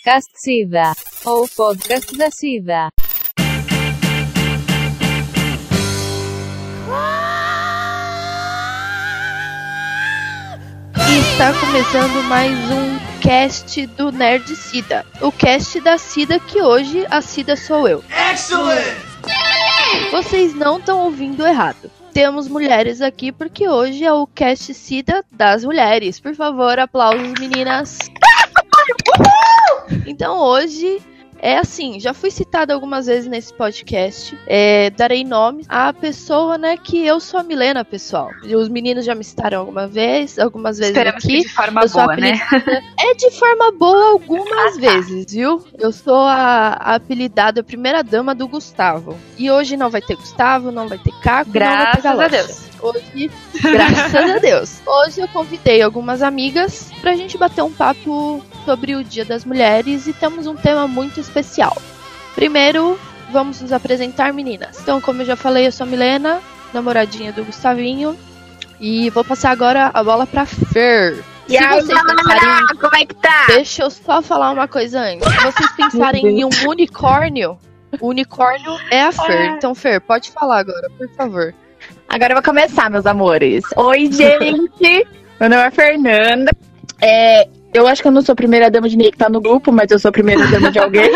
Podcast SIDA, ou podcast da SIDA. Está começando mais um cast do Nerd Cida. O cast da Cida, que hoje a Cida sou eu. Excellent! Vocês não estão ouvindo errado. Temos mulheres aqui porque hoje é o cast Cida das mulheres. Por favor, aplausos, meninas. Então hoje é assim, já fui citada algumas vezes nesse podcast, darei nomes à pessoa, né, que eu sou a Milena, pessoal. Os meninos já me citaram algumas vezes Esperamos aqui. Que de forma boa, né? É de forma boa algumas vezes, viu? Eu sou a apelidada primeira dama do Gustavo. E hoje não vai ter Gustavo, não vai ter Caco, Graças não vai ter a Deus. Hoje, graças a Deus. Hoje eu convidei algumas amigas pra gente bater um papo sobre o Dia das Mulheres e temos um tema muito especial. Primeiro, vamos nos apresentar, meninas. Então, como eu já falei, eu sou a Milena, namoradinha do Gustavinho, e vou passar agora a bola pra Fer. E aí, galera, como é que tá? Deixa eu só falar uma coisa antes. Se vocês pensarem em um unicórnio, o unicórnio é a Fer. Então, Fer, pode falar agora, por favor. Agora eu vou começar, meus amores. Oi, gente. Meu nome é Fernanda. Eu acho que eu não sou a primeira dama de ninguém que tá no grupo, mas eu sou a primeira dama de alguém.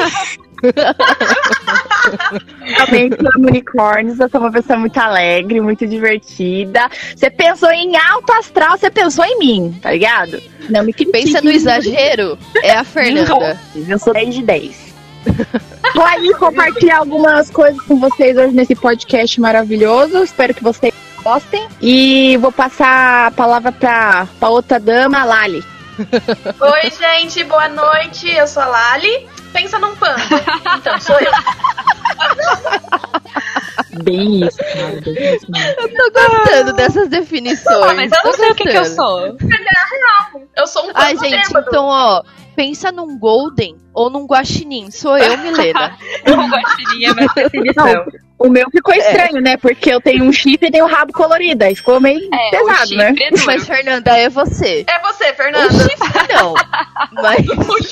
Também amo unicórnios, eu sou uma pessoa muito alegre, muito divertida. Você pensou em alto astral, você pensou em mim, tá ligado? Não me critique. Pensa no exagero, é a Fernanda. Eu sou 10 de 10. Vou aí compartilhar algumas coisas com vocês hoje nesse podcast maravilhoso. Espero que vocês gostem. E vou passar a palavra pra outra dama, a Lali. Oi, gente, boa noite. Eu sou a Lali. Pensa num panda. Então, sou eu. Bem isso, cara. Bem isso mesmo. Eu tô gostando dessas definições. Mas eu não sei o que eu sou. Eu sou um panda. Ai, gente, bêbado. então, ó, pensa num golden ou num guaxinim. Sou eu, Milena. Um guaxinim é mais definição. O meu ficou estranho, né? Porque eu tenho um chifre e tenho um rabo colorido. Aí ficou meio pesado, né? Mas, Fernanda, é você. É você, Fernanda. O chifre não. Mas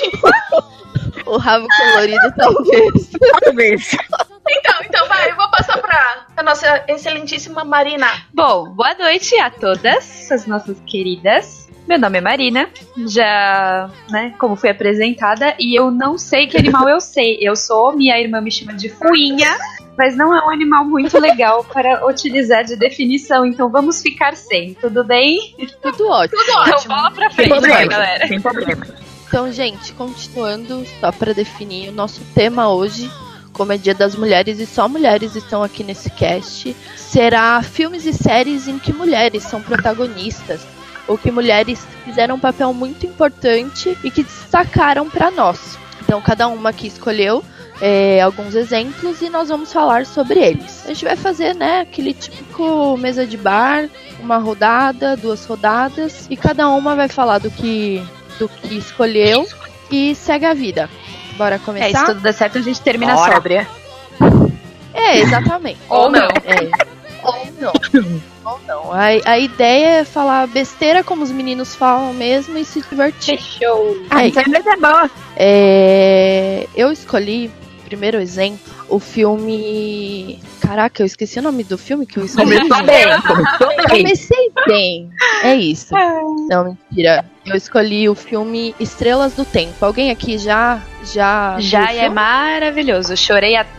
o rabo colorido, talvez. Talvez. Então vai, eu vou passar pra nossa excelentíssima Marina. Bom, boa noite a todas as nossas queridas. Meu nome é Marina, já, né, como fui apresentada, e eu não sei que animal eu sei. Eu sou, minha irmã me chama de fuinha, mas não é um animal muito legal para utilizar de definição, então vamos ficar sem, tudo bem? Tudo ótimo. Então bola pra frente, né, galera? Sem problema. Então, gente, continuando, só para definir o nosso tema hoje, como é Dia das Mulheres e só mulheres estão aqui nesse cast, será filmes e séries em que mulheres são protagonistas, ou que mulheres fizeram um papel muito importante e que destacaram para nós. Então, cada uma aqui escolheu alguns exemplos e nós vamos falar sobre eles. A gente vai fazer, né, aquele típico mesa de bar, uma rodada, 2 rodadas, e cada uma vai falar do que escolheu e segue a vida. Bora começar? Se tudo der certo, a gente termina Bora. sóbria. Exatamente. Ou não. Ou não. Ou não. A ideia é falar besteira como os meninos falam mesmo e se divertir. Fechou. Isso é boa. Eu escolhi, primeiro exemplo, o filme... Caraca, eu esqueci o nome do filme que eu escolhi. Começou bem. Comecei bem. É isso. Não, mentira. Eu escolhi o filme Estrelas do Tempo. Alguém aqui já viu o É filme? maravilhoso. Chorei até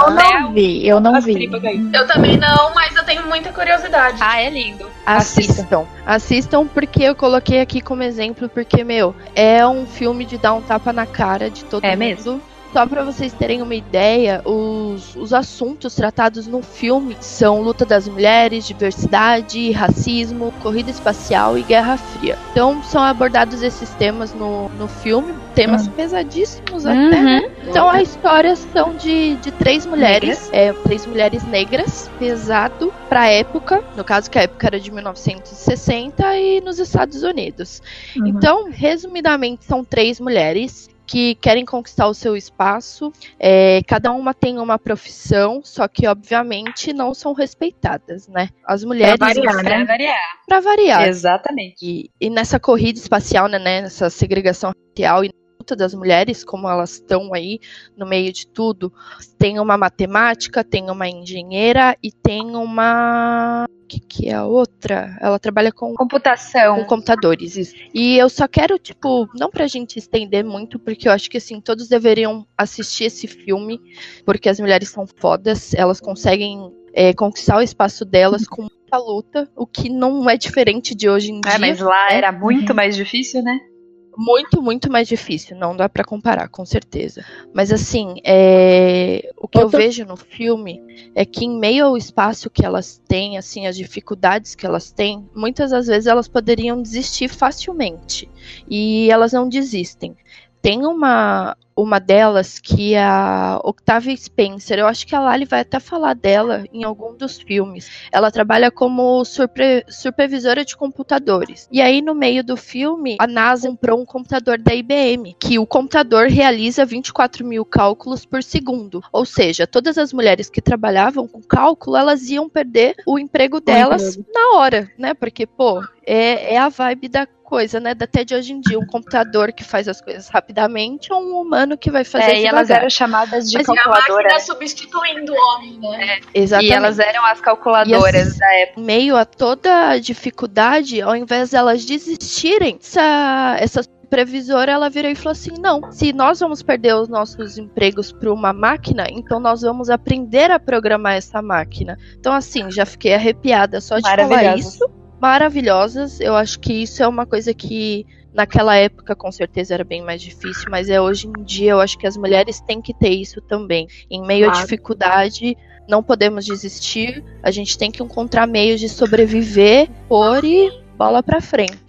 Eu não vi. tripa cair. Eu também não, mas eu tenho muita curiosidade. Ah, é lindo. Assistam porque eu coloquei aqui como exemplo, porque, é um filme de dar um tapa na cara de todo mundo. Mesmo? Só pra vocês terem uma ideia, os assuntos tratados no filme são luta das mulheres, diversidade, racismo, corrida espacial e Guerra Fria. Então são abordados esses temas no filme, temas pesadíssimos até, né? Então a história são de 3 mulheres, 3 mulheres negras, pesado pra época, no caso que a época era de 1960 e nos Estados Unidos. Então, resumidamente, são 3 mulheres que querem conquistar o seu espaço, cada uma tem uma profissão, só que obviamente não são respeitadas, né? As mulheres... Pra variar. Exatamente. E nessa corrida espacial, né, nessa segregação racial e luta das mulheres, como elas estão aí no meio de tudo. Tem uma matemática, tem uma engenheira e tem uma... O que é a outra? Ela trabalha com computação, com computadores. Isso. E eu só quero, tipo, não pra gente estender muito, porque eu acho que, assim, todos deveriam assistir esse filme, porque as mulheres são fodas, elas conseguem conquistar o espaço delas com muita luta, o que não é diferente de hoje em dia. Mas lá era muito mais difícil, né? Muito, muito mais difícil. Não dá pra comparar, com certeza. Mas assim, o que eu vejo no filme é que em meio ao espaço que elas têm, assim, as dificuldades que elas têm, muitas das vezes elas poderiam desistir facilmente. E elas não desistem. Tem uma delas que é a Octavia Spencer. Eu acho que a Lali vai até falar dela em algum dos filmes. Ela trabalha como supervisora de computadores. E aí, no meio do filme, a NASA comprou um computador da IBM, que o computador realiza 24 mil cálculos por segundo. Ou seja, todas as mulheres que trabalhavam com cálculo, elas iam perder o emprego delas na hora, né? Porque, pô, é a vibe da coisa, né? Até de hoje em dia, um computador que faz as coisas rapidamente ou um humano que vai fazer e elas eram chamadas de calculadora. A máquina substituindo o homem, né? Exatamente. E elas eram as calculadoras da época. Em meio a toda a dificuldade, ao invés delas desistirem, essa supervisora, ela virou e falou assim, não, se nós vamos perder os nossos empregos para uma máquina, então nós vamos aprender a programar essa máquina. Então, assim, já fiquei arrepiada só de falar isso. Maravilhosas, eu acho que isso é uma coisa que naquela época com certeza era bem mais difícil, mas hoje em dia eu acho que as mulheres têm que ter isso também. Em meio à dificuldade, não podemos desistir, a gente tem que encontrar meios de sobreviver, e bola pra frente.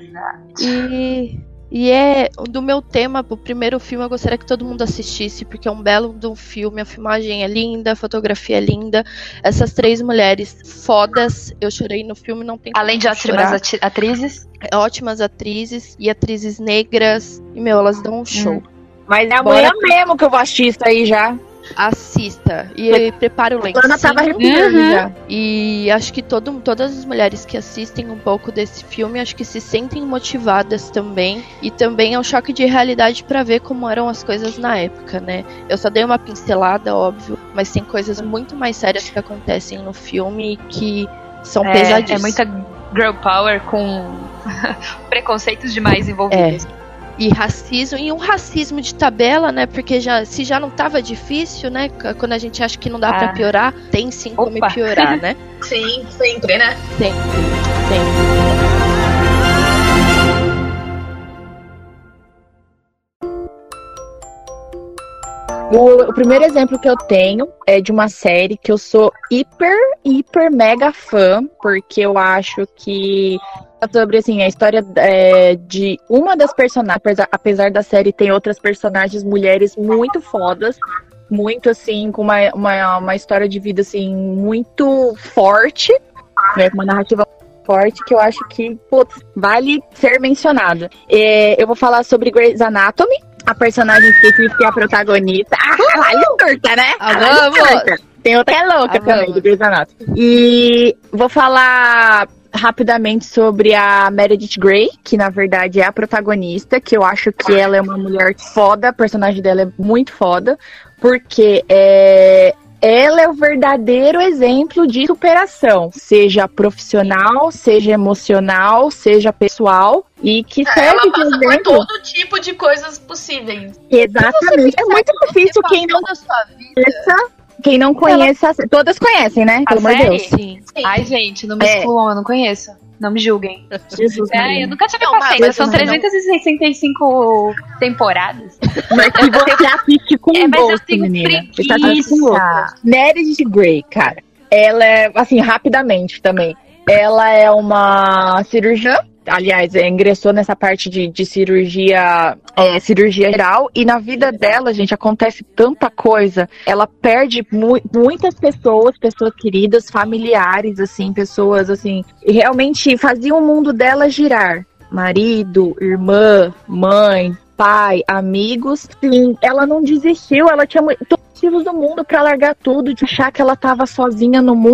Exato. E é do meu tema, pro primeiro filme, eu gostaria que todo mundo assistisse, porque é um belo de um filme, a filmagem é linda, a fotografia é linda. Essas 3 mulheres fodas, eu chorei no filme, não tem como além de ótimas atrizes? Ótimas atrizes e atrizes negras. E, elas dão um show. Mas é amanhã mesmo que eu vou assistir isso aí já. Assista. E prepara o lenço. Ana tava arrepiando já. E acho que todas as mulheres que assistem um pouco desse filme, acho que se sentem motivadas também. E também é um choque de realidade pra ver como eram as coisas na época, né? Eu só dei uma pincelada, óbvio, mas tem coisas muito mais sérias que acontecem no filme que são pesadíssimas. É muita girl power com preconceitos demais envolvidos. E racismo, e um racismo de tabela, né? Porque se já não tava difícil, né? Quando a gente acha que não dá pra piorar, tem sim como piorar, né? Sim, sempre, né? Sempre. O primeiro exemplo que eu tenho é de uma série que eu sou hiper mega fã, porque eu acho que sobre, assim, a história de uma das personagens, apesar da série ter outras personagens mulheres muito fodas, muito, assim, com uma história de vida, assim, muito forte, né, uma narrativa forte, que eu acho que, putz, vale ser mencionada. Eu vou falar sobre Grey's Anatomy, a personagem específica é a protagonista. Ela é curta, né? Vamos! Tem outra louca também do Grey's Anatomy. E vou falar rapidamente sobre a Meredith Grey, que na verdade é a protagonista, que eu acho que ela é uma mulher foda, a personagem dela é muito foda, porque ela é o verdadeiro exemplo de superação, seja profissional, seja emocional, seja pessoal, e que serve ela de passa exemplo. por todo tipo de coisas possíveis. Exatamente. É muito difícil quem não conheça. Quem não conhece, todas conhecem, né? Pelo amor de Deus. Sim. Ai, gente, não me excluam, eu não conheço. Não me julguem. Jesus, Eu nunca tive paciência. São 365 temporadas. Mas que você assiste com mas eu gosto, tenho menina. Você tá preguiça. assistindo com gosto. Meredith Grey, cara. Ela é, assim, rapidamente também. Ela é uma cirurgiã. Aliás, ingressou nessa parte de cirurgia geral. E na vida dela, gente, acontece tanta coisa. Ela perde muitas pessoas queridas, familiares, assim, pessoas, assim, e realmente faziam o mundo dela girar. Marido, irmã, mãe, pai, amigos. Sim, ela não desistiu, ela tinha todos os motivos do mundo pra largar tudo, de achar que ela tava sozinha no mundo.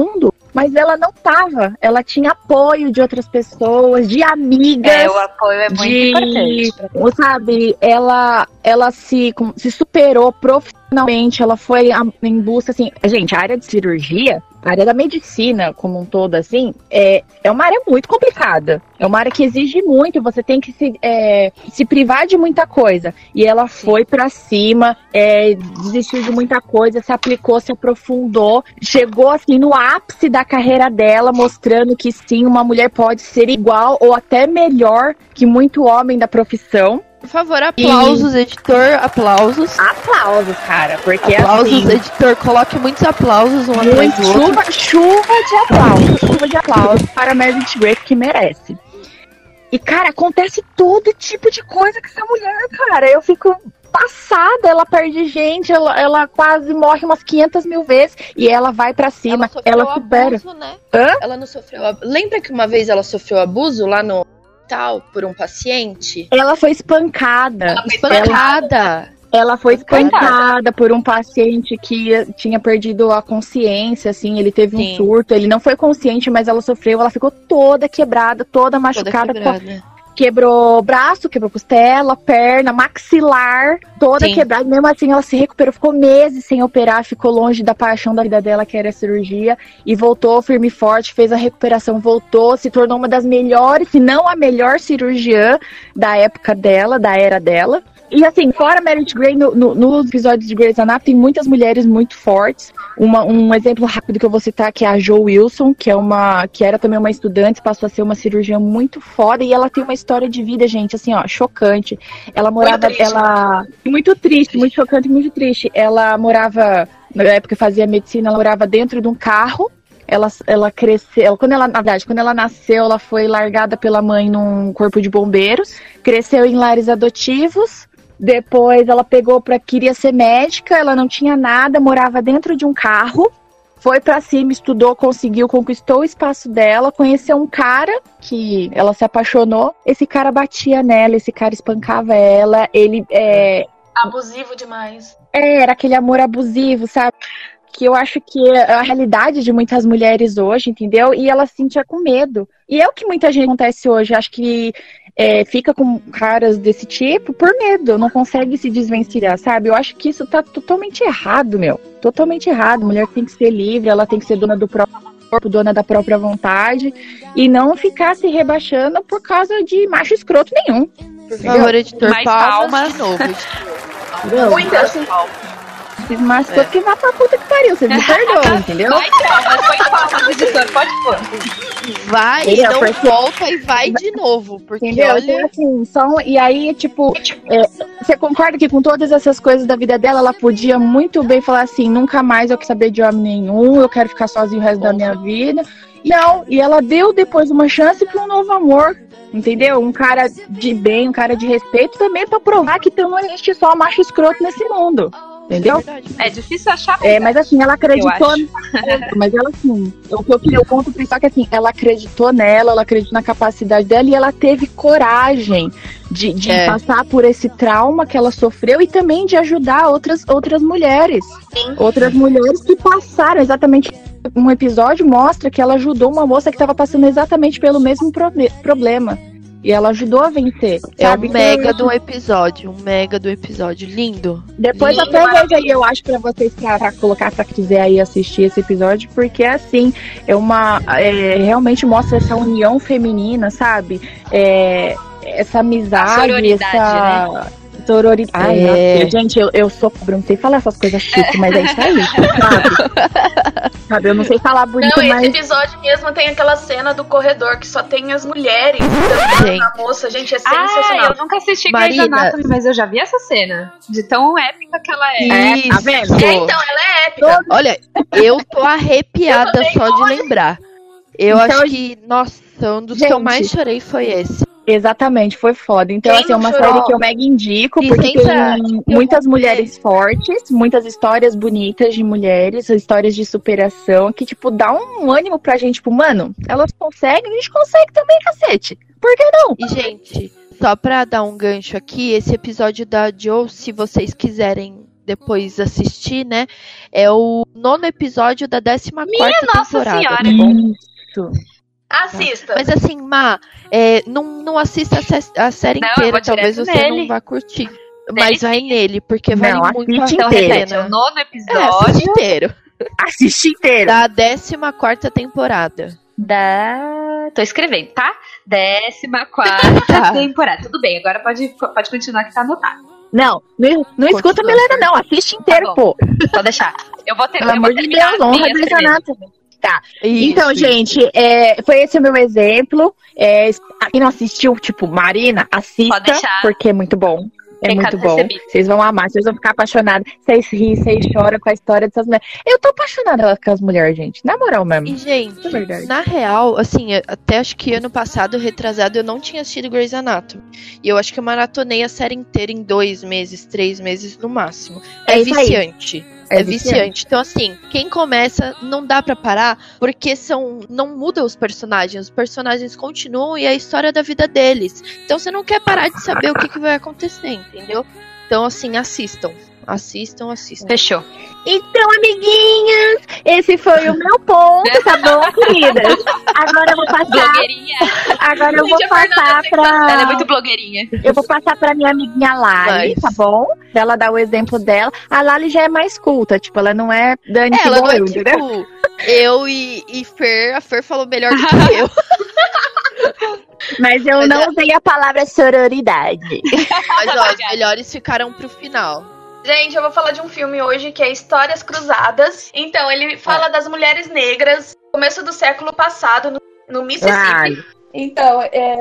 mas ela não tava. Ela tinha apoio de outras pessoas, de amigas. O apoio é muito importante. Sabe, ela se superou profissionalmente, ela foi em busca, assim, gente, a área de cirurgia, a área da medicina como um todo, assim, é uma área muito complicada. É uma área que exige muito, você tem que se privar de muita coisa. E ela foi pra cima, desistiu de muita coisa, se aplicou, se aprofundou, chegou assim no ápice da carreira dela, mostrando que sim, uma mulher pode ser igual ou até melhor que muito homem da profissão. Por favor, aplausos, editor, aplausos. Aplausos, cara, porque aplausos, assim, editor, coloque muitos aplausos um atrás do outro. Chuva de aplausos para a Meredith Grey, que merece. E, cara, acontece todo tipo de coisa com essa mulher, cara. Eu fico passada, ela perde gente, ela quase morre umas 500 mil vezes e ela vai pra cima, ela supera. Abuso, né? Ela não sofreu abuso. Lembra que uma vez ela sofreu abuso lá no hospital por um paciente? Ela foi espancada. Ela foi espancada por um paciente que tinha perdido a consciência, assim, ele teve um surto, ele não foi consciente, mas ela sofreu, ela ficou toda quebrada, toda machucada. Quebrou braço, quebrou costela, perna, maxilar, toda quebrada. Mesmo assim, ela se recuperou, ficou meses sem operar, ficou longe da paixão da vida dela, que era a cirurgia, e voltou firme e forte, fez a recuperação, voltou, se tornou uma das melhores, se não a melhor cirurgiã da época dela, da era dela. E assim, fora Meredith Grey, nos episódios de Grey's Anatomy, tem muitas mulheres muito fortes. Um exemplo rápido que eu vou citar, que é a Jo Wilson, que era também uma estudante, passou a ser uma cirurgiã muito foda, e ela tem uma história de vida, gente, assim, ó, chocante. Ela morava, muito triste, muito chocante, muito triste. Ela morava, na época que fazia medicina, ela morava dentro de um carro. Ela cresceu, quando ela nasceu, ela foi largada pela mãe num corpo de bombeiros, cresceu em lares adotivos. Depois ela queria ser médica, ela não tinha nada, morava dentro de um carro, foi pra cima, estudou, conquistou o espaço dela, conheceu um cara que ela se apaixonou, esse cara batia nela, esse cara espancava ela, ele abusivo demais. Era aquele amor abusivo, sabe? Que eu acho que é a realidade de muitas mulheres hoje, entendeu? E ela se sentia com medo. E é o que muita gente acontece hoje, acho que fica com caras desse tipo por medo, não consegue se desvencilhar, sabe? Eu acho que isso tá totalmente errado, totalmente errado. A mulher tem que ser livre, ela tem que ser dona do próprio corpo, dona da própria vontade, e não ficar se rebaixando por causa de macho escroto nenhum. Por favor, editor, mais palmas de novo. Muitas palmas. Mas que vá pra puta que pariu, vocês me perdoam, entendeu? Vai palmas, editor, pode pôr. Vai, não volta e vai de novo, porque entendeu? olha... Então, assim, e aí, tipo, você concorda que com todas essas coisas da vida dela, ela podia muito bem falar assim, nunca mais eu quero saber de homem nenhum, eu quero ficar sozinha o resto da minha vida. Não, e ela deu depois uma chance pra um novo amor, entendeu? Um cara de bem, um cara de respeito também, pra provar que não existe só macho escroto nesse mundo. Entendeu? É difícil achar. Mas assim, ela acreditou. Mas ela, assim, o ponto principal é que assim, ela acreditou nela, ela acreditou na capacidade dela e ela teve coragem de passar por esse trauma que ela sofreu e também de ajudar outras mulheres. Sim. Outras mulheres que passaram exatamente. Um episódio mostra que ela ajudou uma moça que estava passando exatamente pelo mesmo problema. E ela ajudou a vencer. Sabe? Um mega do episódio. Lindo. Depois lindo, até vejo aí, eu acho, pra vocês pra colocar, pra quiser aí assistir esse episódio, porque assim, realmente mostra essa união feminina, sabe? Essa amizade, essa... Né? Sororidade. Gente, eu sou pobre, não sei falar essas coisas chiques, mas é isso aí, sabe? Eu não sei falar bonito, mas... Esse episódio mesmo tem aquela cena do corredor que só tem as mulheres dando a moça, gente, é sensacional. Eu nunca assisti Grey's Anatomy, mas eu já vi essa cena, de tão épica que ela é. Isso. Tá vendo? Então, ela é épica. Olha, eu tô arrepiada só de lembrar. Eu acho que, nossa, um dos que eu mais chorei foi esse. Exatamente, foi foda. Então, assim, é uma série que eu mega indico, porque tem muitas mulheres fortes, muitas histórias bonitas de mulheres, histórias de superação, que, tipo, dá um ânimo pra gente, tipo, mano, elas conseguem, a gente consegue também, cacete. Por que não? E, gente, só pra dar um gancho aqui, esse episódio da Jo, se vocês quiserem depois assistir, né? É o 9º episódio da 14ª Nossa temporada. Senhora! Isso. Assista. Mas assim, não assista a série Não, eu inteira, vou talvez direto você nele. não vá curtir. Mas Dele vai sim. nele, porque Não, vale muito a assiste Então inteira. repete, é o 9º assiste episódio inteiro. Assiste inteiro. Da 14ª temporada. Tô escrevendo, tá? 14ª Tá. temporada. Tudo bem, agora pode continuar que tá anotado. Não escuta a Milena, não. Assiste inteiro, Tá pô. Pode deixar. Eu vou ter Pelo eu amor vou de terminar Deus, as honra minhas do primeiro. Anatomy. Tá. Isso, Então, isso. gente, foi esse o meu exemplo. Quem não assistiu, tipo, Marina, assista, Pode deixar. porque é muito bom. É Recado muito bom. recebido. Vocês vão amar, vocês vão ficar apaixonados. Vocês riem, vocês choram com a história dessas mulheres. Eu tô apaixonada com as mulheres, gente. Na moral mesmo. E, gente, É verdade. na real, assim, até acho que ano passado, retrasado, eu não tinha assistido Grey's Anatomy. E eu acho que eu maratonei a série inteira em 2 meses, 3 meses no máximo. É É isso aí. viciante. É viciante. Então, assim, quem começa não dá pra parar, porque não muda os personagens continuam e é a história da vida deles. Então você não quer parar de saber o que vai acontecer, entendeu? Então, assim, assistam. Fechou. Então, amiguinhas, esse foi o meu ponto, tá bom, queridas? Agora eu vou passar. Blogueirinha. Agora eu vou Gente, a Fernanda passar pra. Ela é muito blogueirinha. Eu vou passar pra minha amiguinha Lali, Mas- tá bom? Pra ela dar o exemplo dela. A Lali já é mais culta, tipo, ela não é Dani que Ela não é eu, entendeu? tipo eu e Fer, a Fer falou melhor do que eu. Mas eu Mas não usei a palavra sororidade. Mas ó, os melhores ficaram pro final. Gente, eu vou falar de um filme hoje que é Histórias Cruzadas. Então, ele fala das mulheres negras, começo do século passado, no Mississippi. Lali. Então,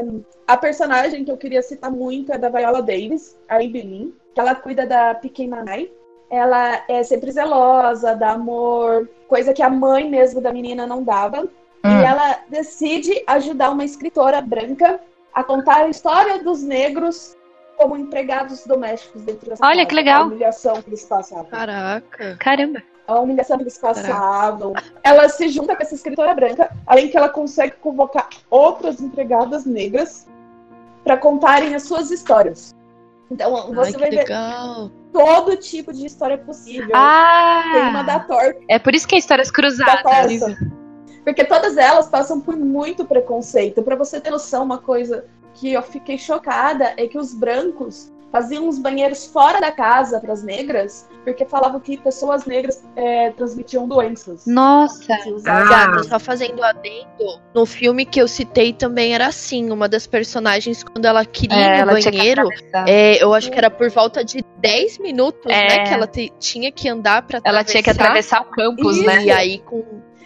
a personagem que eu queria citar muito é da Viola Davis, a Evelyn, que ela cuida da pequena Mai. Ela é sempre zelosa, dá amor, coisa que a mãe mesmo da menina não dava. E ela decide ajudar uma escritora branca a contar a história dos negros como empregados domésticos dentro dessa Olha, casa. que legal. A humilhação que eles passavam. Caraca. Caramba. A humilhação que eles passavam. Ela se junta com essa escritora branca, além que ela consegue convocar outras empregadas negras para contarem as suas histórias. Então, você Ai, vai que ver legal. todo tipo de história possível. Tem uma da torta. É por isso que é histórias Da cruzadas. torta. Porque todas elas passam por muito preconceito. Pra você ter noção, uma coisa que eu fiquei chocada é que os brancos faziam os banheiros fora da casa para as negras, porque falavam que pessoas negras transmitiam doenças. Nossa. Se usavam- Gata, só fazendo adendo, no filme que eu citei também era assim, uma das personagens, quando ela queria ir no ela tinha que banheiro, atravessar. eu acho que era por volta de 10 minutos, né, que ela tinha que andar pra atravessar. Ela tinha que atravessar o campus, Isso. né? E aí com...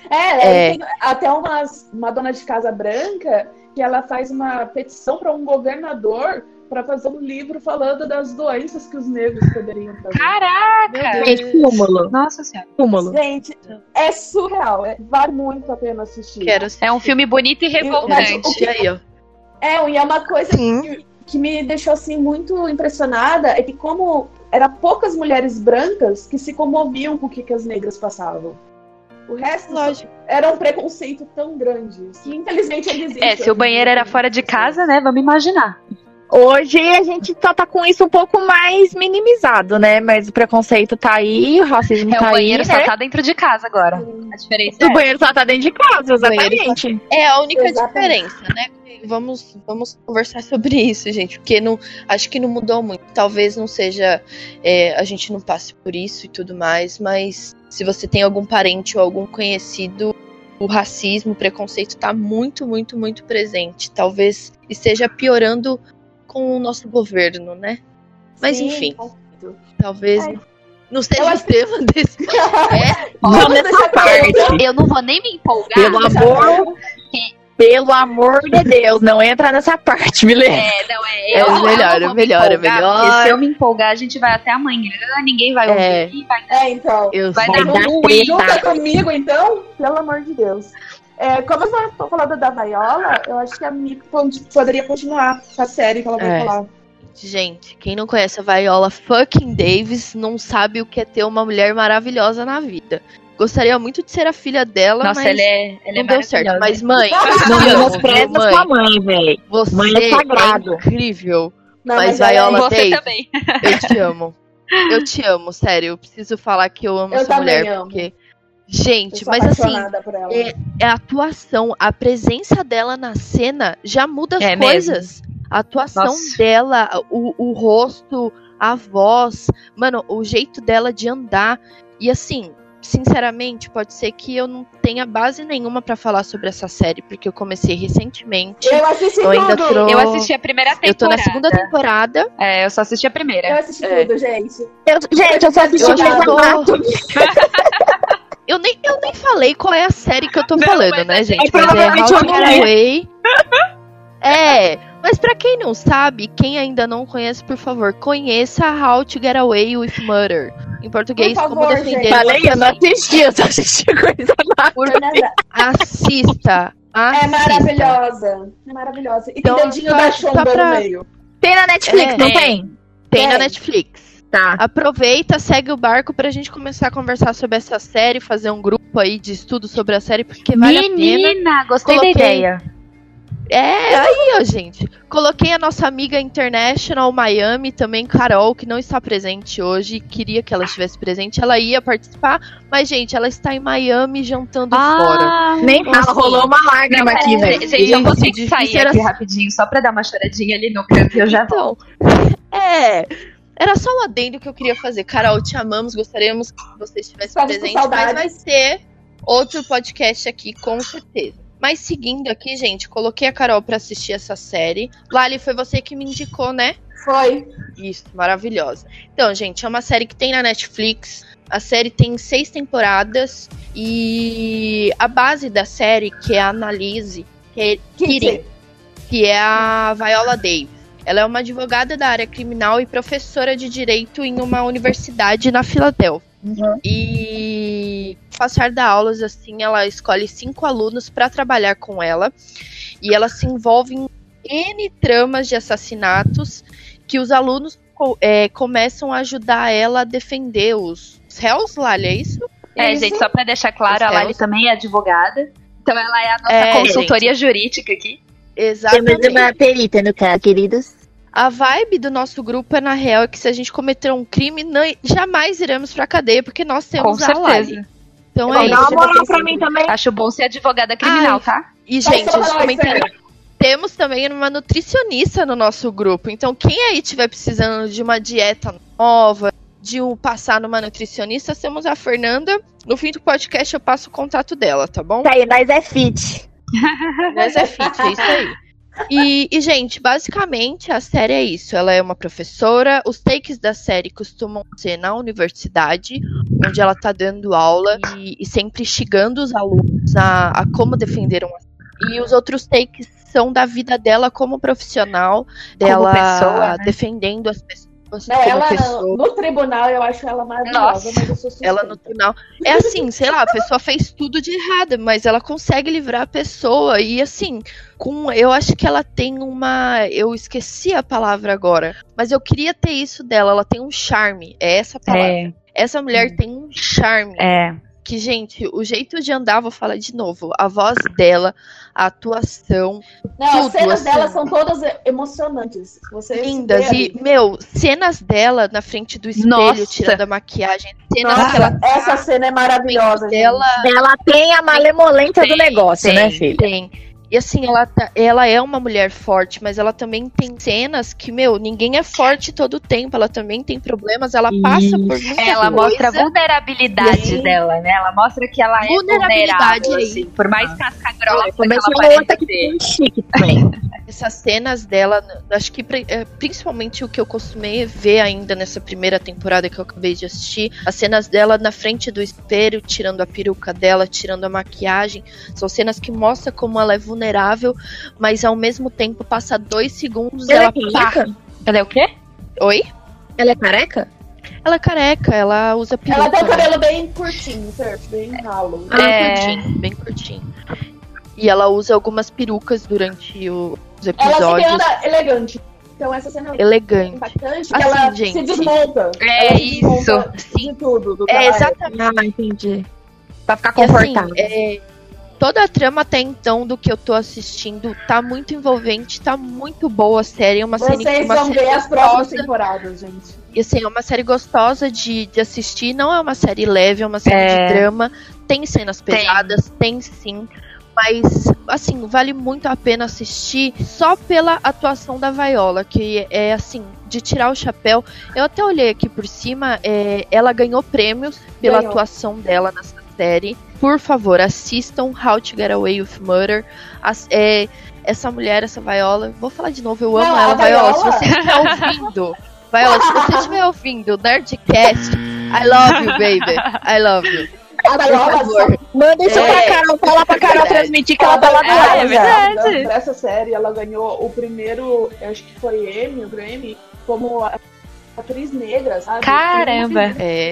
Tem até uma dona de casa branca que ela faz uma petição para um governador para fazer um livro falando das doenças que os negros poderiam trazer. Caraca! Gente, cúmulo. Nossa senhora. Cúmulo. Gente, é surreal. Vale muito a pena assistir. Quero É um filme bonito e revoltante. assistir aí, ó. E é uma coisa que me deixou assim muito impressionada é que como eram poucas mulheres brancas que se comoviam com o que as negras passavam. O resto Lógico. era um preconceito tão grande que infelizmente ele existe. Se o banheiro era fora de casa, né? Vamos imaginar. Hoje a gente só tá com isso um pouco mais minimizado, né? Mas o preconceito tá aí, o racismo O tá banheiro aí, só né? tá dentro de casa agora. A diferença O banheiro só tá dentro de casa, banheiro exatamente. É a única Exatamente. diferença, né? Vamos conversar sobre isso, gente, porque acho que não mudou muito. Talvez não seja, a gente não passe por isso e tudo mais, mas se você tem algum parente ou algum conhecido, o racismo, o preconceito tá muito, muito, muito presente. Talvez esteja piorando com o nosso governo, né? Mas Sim, enfim, conflito. talvez É. não seja Eu o acho que- tema desse. Não nessa deixar parte. Eu não vou nem me empolgar. Pelo amor de Deus, não entra nessa parte, Milena. Eu não melhor, vou é me melhor, é empolgar, melhor. porque se eu me empolgar, a gente vai até amanhã. Ninguém vai É. ouvir. Vai... Então. Eu Vai sei. dar dar ruim. Junta comigo, então? Pelo amor de Deus. Como eu já tô falando da Viola, eu acho que a Mi poderia continuar com a série que ela vai falar. Gente, quem não conhece a Viola fucking Davis não sabe o que é ter uma mulher maravilhosa na vida. Gostaria muito de ser a filha dela, Nossa, mas ela é não deu certo. maravilhosa. Mas, mãe, Não te amo, menospreza viu, sua mãe, velho. você Mãe é sagrado. incrível. Não, Mas ela Viola Você Davis, também. eu te amo. Eu te amo, sério. Eu preciso falar que eu amo Eu essa mulher. também amo. Porque, Eu gente, sou mas assim, apaixonada por ela. é a atuação, a presença dela na cena já muda as É coisas. A atuação Nossa. dela, o rosto, a voz, mano, o jeito dela de andar. E assim, sinceramente, pode ser que eu não tenha base nenhuma pra falar sobre essa série, porque eu comecei recentemente. Eu assisti Eu ainda tudo. tô- Eu assisti a primeira temporada. Eu tô na segunda temporada. É, eu só assisti a primeira. Eu assisti É. tudo, gente. Gente, eu só assisti Eu Grey's já tô- Anatomy. Eu nem falei qual é a série que eu tô falando, mas né, gente? é Mas provavelmente How eu to não Get vi. Away. Mas pra quem não sabe, quem ainda não conhece, por favor, conheça How to Get Away with Murder. Em português, Por favor, como defender gente. um Falei, eu não assassino. assisti, eu só assisti Grey's Anatomy. Fernanda, Assista. é maravilhosa. É maravilhosa. E Então, tem dedinho só- da só Chonda pra- no meio. Tem na Netflix, não tem? Tem na Tem. Netflix. Tá. Aproveita, segue o barco pra gente começar a conversar sobre essa série, fazer um grupo aí de estudo sobre a série, porque vale a pena. Menina, gostei Coloquei- da ideia. Aí, ó, gente. Coloquei a nossa amiga International Miami também, Carol, que não está presente hoje. Queria que ela estivesse presente. Ela ia participar, mas, gente, ela está em Miami jantando fora. Nem fala, Assim, rolou uma lágrima Não, aqui, peraí, velho. gente, eu vou ter que difícil sair era aqui assim. rapidinho, só pra dar uma choradinha ali no canto e eu já volto. Então, era só um adendo que eu queria fazer. Carol, te amamos, gostaríamos que você estivesse Estamos com presente, mas saudade. vai ser outro podcast aqui, com certeza. Mas seguindo aqui, gente, coloquei a Carol pra assistir essa série. Lali, foi você que me indicou, né? Foi. Isso, maravilhosa. Então, gente, é uma série que tem na Netflix. A série tem 6 temporadas. E a base da série, que é a Annalise, que é Keating, que é a Viola Davis. Ela é uma advogada da área criminal e professora de direito em uma universidade na Filadélfia. E no passar das aulas, assim, ela escolhe 5 alunos para trabalhar com ela. E ela se envolve em N tramas de assassinatos que os alunos começam a ajudar ela a defender os réus, Lali, é isso? É, gente, só pra deixar claro, a Lali também é advogada. Então ela é a nossa consultoria jurídica aqui. Exatamente. Temos uma perita no caso, queridos. A vibe do nosso grupo é, na real, que se a gente cometer um crime, jamais iremos pra cadeia, porque nós temos Com a Lali. certeza. Então Bom, é Dá isso. uma moral pra mim também. Acho bom ser advogada criminal, tá? E, Vai gente, só os falar, comentários. sério. Temos também uma nutricionista no nosso grupo. Então, quem aí estiver precisando de uma dieta nova, de passar numa nutricionista, temos a Fernanda. No fim do podcast eu passo o contato dela, tá bom? Tá aí, nós é fit. Mas é fit, é isso aí. E, gente, basicamente a série é isso. Ela é uma professora. Os takes da série costumam ser na universidade, onde ela tá dando aula e sempre instigando os alunos a como defenderam. E os outros takes são da vida dela como profissional, dela pessoa, né? defendendo as pessoas Não, como ela pessoa. no tribunal eu acho ela maravilhosa, Nossa. mas eu sou suspeita. Ela no final. É assim, sei lá, a pessoa fez tudo de errado, mas ela consegue livrar a pessoa. E assim, eu acho que ela tem uma. Eu esqueci a palavra agora. Mas eu queria ter isso dela. Ela tem um charme. É essa a palavra. Essa mulher tem um charme. É. Que, gente, o jeito de andar, vou falar de novo. A voz dela, a atuação. Não, tudo, as cenas assim. dela são todas emocionantes. Você Lindas. se vê E, ali. meu, cenas dela na frente do espelho, Nossa. tirando a maquiagem. Cenas Nossa, que ela essa cena é maravilhosa. gente. dela. Ela tem a malemolência do negócio, né, filho? Tem. E assim, ela é uma mulher forte, mas ela também tem cenas que, meu, ninguém é forte todo o tempo. Ela também tem problemas, ela passa por muita Ela coisa. mostra a vulnerabilidade E assim, dela, né? Ela mostra que ela é vulnerabilidade vulnerável, aí. assim, por mais casca grossa que Começou ela outra pareça que ter. tem chique também. Essas cenas dela, acho que principalmente o que eu costumei ver ainda nessa primeira temporada que eu acabei de assistir, as cenas dela na frente do espelho, tirando a peruca dela, tirando a maquiagem, são cenas que mostram como ela é vulnerável, mas ao mesmo tempo passa 2 segundos Ela ela é careca? Ela é o quê? Oi? Ela é careca? Ela é careca, ela usa peruca. Ela tem o né? cabelo bem curtinho, certo? Bem ralo. Bem curtinho. E ela usa algumas perucas durante os Ela episódios. sempre anda elegante. Então essa cena é Elegante. impactante, que Assim, ela gente. se desmonta. É Ela se desmonta isso. de tudo. Do É, trabalho. exatamente. Ah, entendi. Pra ficar E, assim, confortável. toda a trama até então do que eu tô assistindo tá muito envolvente, tá muito boa a série. É uma Vocês série, vão ver as próximas temporadas, gente. E assim, é uma série gostosa de assistir. Não é uma série leve, é uma série de drama. Tem cenas pesadas, tem sim. Mas, assim, vale muito a pena assistir só pela atuação da Viola, que é, assim, de tirar o chapéu. Eu até olhei aqui por cima, ela ganhou prêmios pela atuação dela nessa série. Por favor, assistam How to Get Away with Murder. Essa mulher, essa Viola, vou falar de novo, eu amo ela, Viola. Se você estiver ouvindo, Viola, se você estiver ouvindo Nerdcast, I love you, baby. I love you. A Viola, manda isso pra Carol, fala pra Carol transmitir que ela tá lá do lado. É verdade. Nessa série, ela ganhou o primeiro, acho que foi o Grammy, como atriz negra, sabe? Caramba.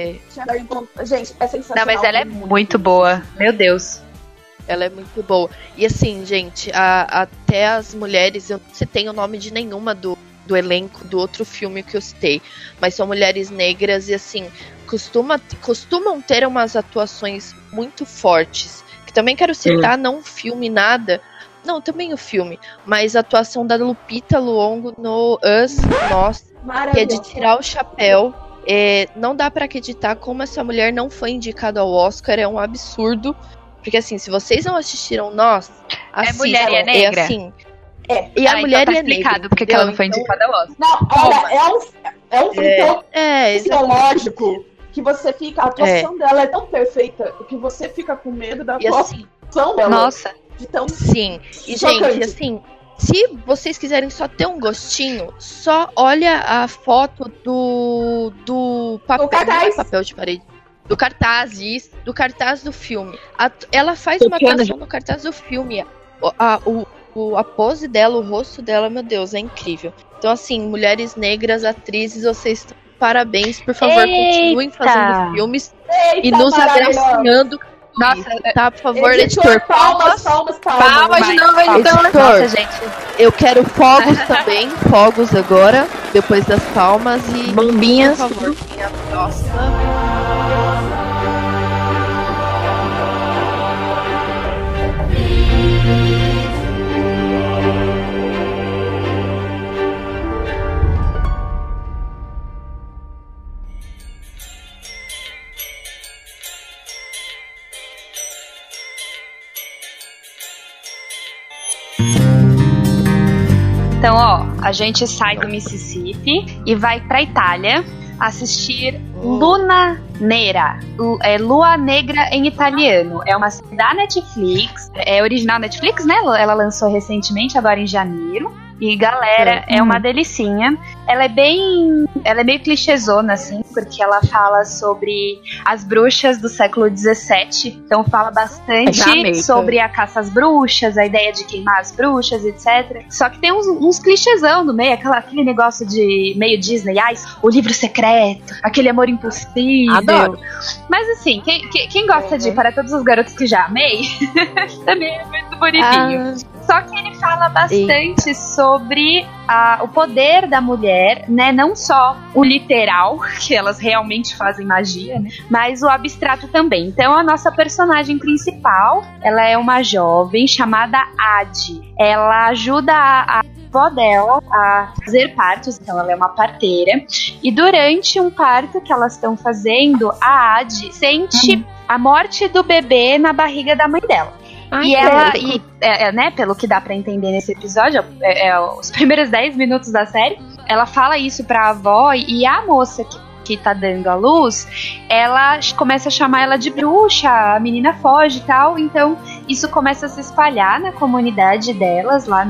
Gente, é sensacional. Não, mas ela é muito boa. Meu Deus. Ela é muito boa. E assim, gente, até as mulheres, eu não citei o nome de nenhuma do elenco do outro filme que eu citei, mas são mulheres negras e assim, costumam ter umas atuações muito fortes. Que também quero citar, não o filme, nada. Não, também o filme. Mas a atuação da Lupita Nyong'o no Us, Nós, que é de tirar o chapéu. Não dá pra acreditar como essa mulher não foi indicada ao Oscar. É um absurdo. Porque assim, se vocês não assistiram Nós, assistam. Mulher e é negra? Assim, e a mulher então tá é negra. explicado porque que ela não foi indicada ao Oscar. Não, olha, é um filme tão psicológico que você fica. A atuação dela é tão perfeita que você fica com medo da atuação dela. Nossa. De tão sim. E, chocante. gente, assim, se vocês quiserem só ter um gostinho, só olha a foto do papel, papel de parede. Do cartaz, isso. Do cartaz do filme. Ela faz uma atuação no cartaz do filme. A pose dela, o rosto dela, meu Deus, é incrível. Então, assim, mulheres negras, atrizes, vocês parabéns, por favor, continuem fazendo filmes e nos agraciando. Nossa, tá, por favor, editor. Palmas de novo, editor. Nossa, gente. Eu quero fogos também, fogos agora, depois das palmas e bombinhas. Por favor, quem é a próxima? Então, ó, a gente sai do Mississippi e vai pra Itália assistir Luna Nera. Lua Negra em italiano. É uma série da Netflix. É original Netflix, né? Ela lançou recentemente, agora em janeiro. E, galera, é uma delicinha. Ela é meio clichêzona, assim, porque ela fala sobre as bruxas do século XVII. Então fala bastante sobre a caça às bruxas, a ideia de queimar as bruxas, etc. Só que tem uns clichêzão no meio, aquele negócio de meio Disney, o livro secreto, aquele amor impossível. Adoro. Mas assim, quem gosta de Para Todos os Garotos que Já Amei, também é muito bonitinho. Só que ele fala bastante sobre o poder da mulher, né? Não só o literal, que elas realmente fazem magia, né? Mas o abstrato também. Então, a nossa personagem principal, ela é uma jovem chamada Adi. Ela ajuda a avó dela a fazer partos, então ela é uma parteira. E durante um parto que elas estão fazendo, a Adi sente a morte do bebê na barriga da mãe dela. E ela, né, pelo que dá pra entender nesse episódio, os primeiros 10 minutos da série, ela fala isso pra avó e a moça que tá dando a luz, ela começa a chamar ela de bruxa, a menina foge e tal, então isso começa a se espalhar na comunidade delas, lá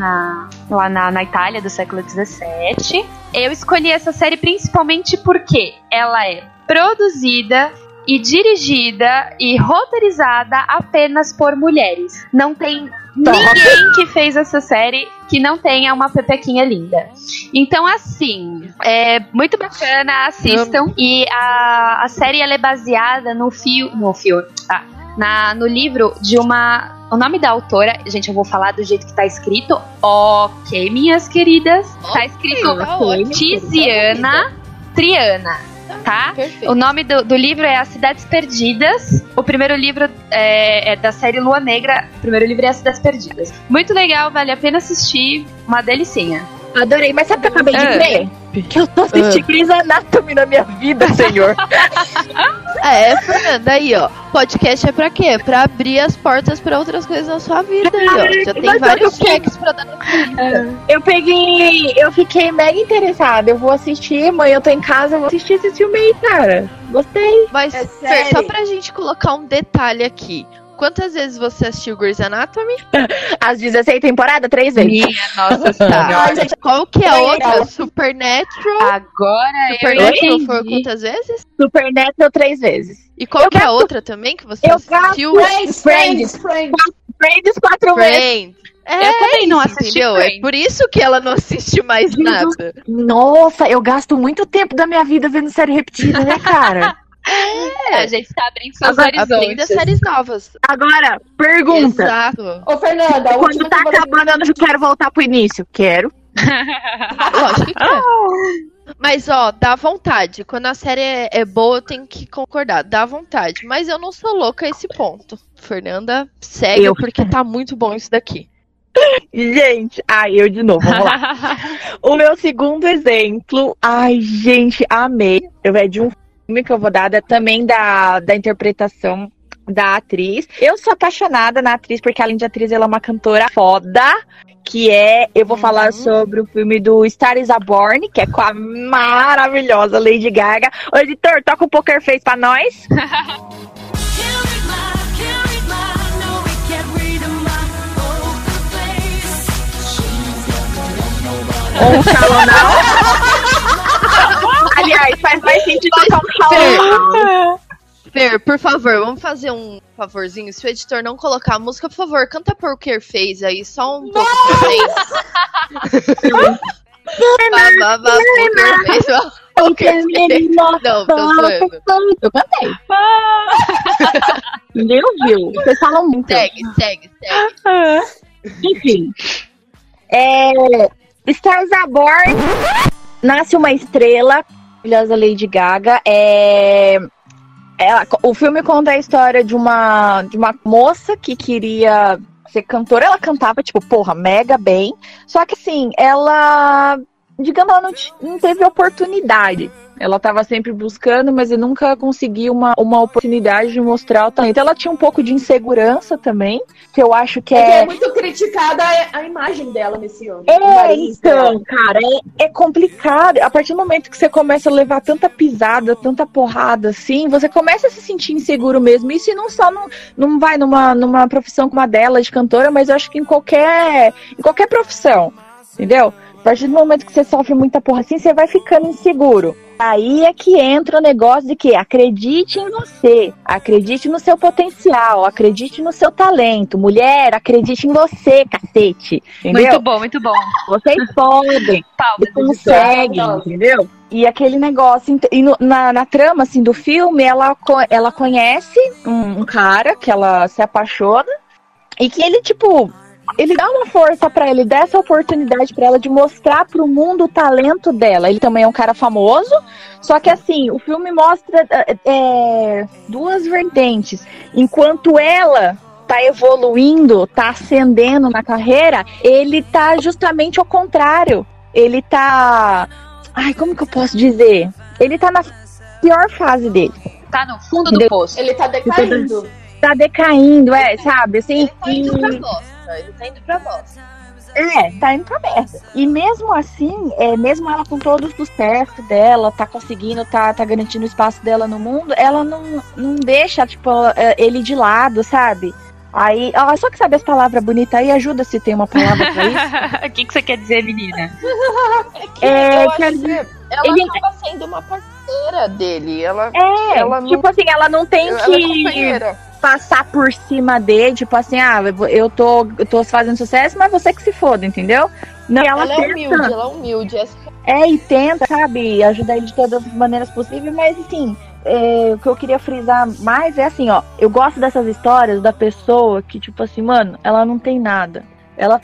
na Itália do século XVII. Eu escolhi essa série principalmente porque ela é produzida e dirigida e roteirizada apenas por mulheres. Não tem ninguém que fez essa série que não tenha uma pepequinha linda. Então, assim, é muito bacana, assistam. E a série ela é baseada no livro de uma... O nome da autora, gente, eu vou falar do jeito que tá escrito. Ok, minhas queridas. Tá escrito Tiziana Triana. tá? Perfeito. O nome do livro é As Cidades Perdidas. O primeiro livro é da série Lua Negra. O primeiro livro é As Cidades Perdidas. Muito legal, vale a pena assistir. Uma delicinha. Adorei, mas sabe o que eu acabei de ver? Que eu tô assistindo Grey's Anatomy na minha vida, senhor. Fernanda, aí, ó. Podcast é pra quê? Pra abrir as portas pra outras coisas na sua vida, aí, ó. Já tem vários checks pra dar na vida. Eu fiquei mega interessada. Eu vou assistir, amanhã eu tô em casa, eu vou assistir esse filme aí, cara. Gostei. Mas, Fer, só pra gente colocar um detalhe aqui. Quantas vezes você assistiu Grey's Anatomy? As 16 temporadas, 3 vezes. Minha nossa Tá. senhora. Qual que é a outra? Supernatural? Agora Supernatural foi quantas vezes? Supernatural 3 vezes. E qual que é a outra também que você assistiu? Friends. Friends 4 vezes. Friends. Eu também não assisti entendeu? Friends. É por isso que ela não assiste mais nada. Nossa, eu gasto muito tempo da minha vida vendo série repetida, né, cara? A gente tá abrindo seus Aprenda horizontes. séries novas. Agora, pergunta. Exato. Ô, Fernanda, a Quando última tá que você- acabando, eu não quero voltar pro início. Quero. Lógico que quer. Mas, ó, dá vontade. Quando a série é boa, eu tenho que concordar. Dá vontade. Mas eu não sou louca a esse ponto. Fernanda, segue, porque tá muito bom isso daqui. Gente, eu de novo, vamos lá. O meu segundo exemplo, gente, amei. É de um filme que eu vou dar, também da interpretação da atriz. Eu sou apaixonada na atriz, porque além de atriz, ela é uma cantora foda. Eu vou falar sobre o filme do Star is Born, que é com a maravilhosa Lady Gaga. Ô, editor, toca um Poker Face pra nós. Um Shallow. Aliás, faz mais sentido tocar um Shallow. Fer, por favor, vamos fazer um favorzinho. Se o editor não colocar a música, por favor, canta Poker Face aí, só um pouco pra frente. Poker Face. Não, tô zoando. Eu cantei. Ninguém ouviu. Vocês falam muito. Segue. Enfim. Stars Are Born. Nasce uma estrela. Maravilhosa Lady Gaga. O filme conta a história de uma moça que queria ser cantora. Ela cantava, mega bem. Só que assim, ela não teve oportunidade. Ela estava sempre buscando, mas eu nunca consegui uma oportunidade de mostrar o talento. Ela tinha um pouco de insegurança também, que eu acho que é muito criticada a imagem dela nesse filme. Então, cara, é complicado. A partir do momento que você começa a levar tanta pisada, tanta porrada, assim, você começa a se sentir inseguro mesmo. Isso não vai numa profissão como a dela, de cantora, mas eu acho que em qualquer profissão, entendeu? A partir do momento que você sofre muita porra assim, você vai ficando inseguro. Aí é que entra o negócio de que acredite em você, acredite no seu potencial, acredite no seu talento. Mulher, acredite em você, cacete. Entendeu? Muito bom, muito bom. Vocês podem, vocês conseguem, entendeu? E aquele negócio, na trama assim, do filme, ela conhece um cara que ela se apaixona e que ele dá uma força pra ela, ele dá essa oportunidade pra ela de mostrar pro mundo o talento dela. Ele também é um cara famoso, só que assim, o filme mostra duas vertentes. Enquanto ela tá evoluindo, tá ascendendo na carreira, ele tá justamente ao contrário. Ele tá... como que eu posso dizer? Ele tá na pior fase dele. Tá no fundo do poço. Ele tá decaindo. Tá decaindo, sabe? Assim, Ele tá indo pra bosta. Ele tá indo pra bosta. Tá indo pra merda. E mesmo assim, mesmo ela com todo o sucesso dela, tá conseguindo, tá garantindo o espaço dela no mundo, ela não deixa, ele de lado, sabe? Aí, só que sabe as palavras bonitas aí, ajuda se tem uma palavra pra isso. O que você quer dizer, menina? Ela acaba sendo uma parceira dele. Ela ela não tem que passar por cima dele, eu tô fazendo sucesso, mas você que se foda, entendeu? Não, ela é humilde. E tenta, sabe, ajudar ele de todas as maneiras possíveis, mas assim, o que eu queria frisar mais é assim, eu gosto dessas histórias da pessoa que, mano, ela não tem nada. Ela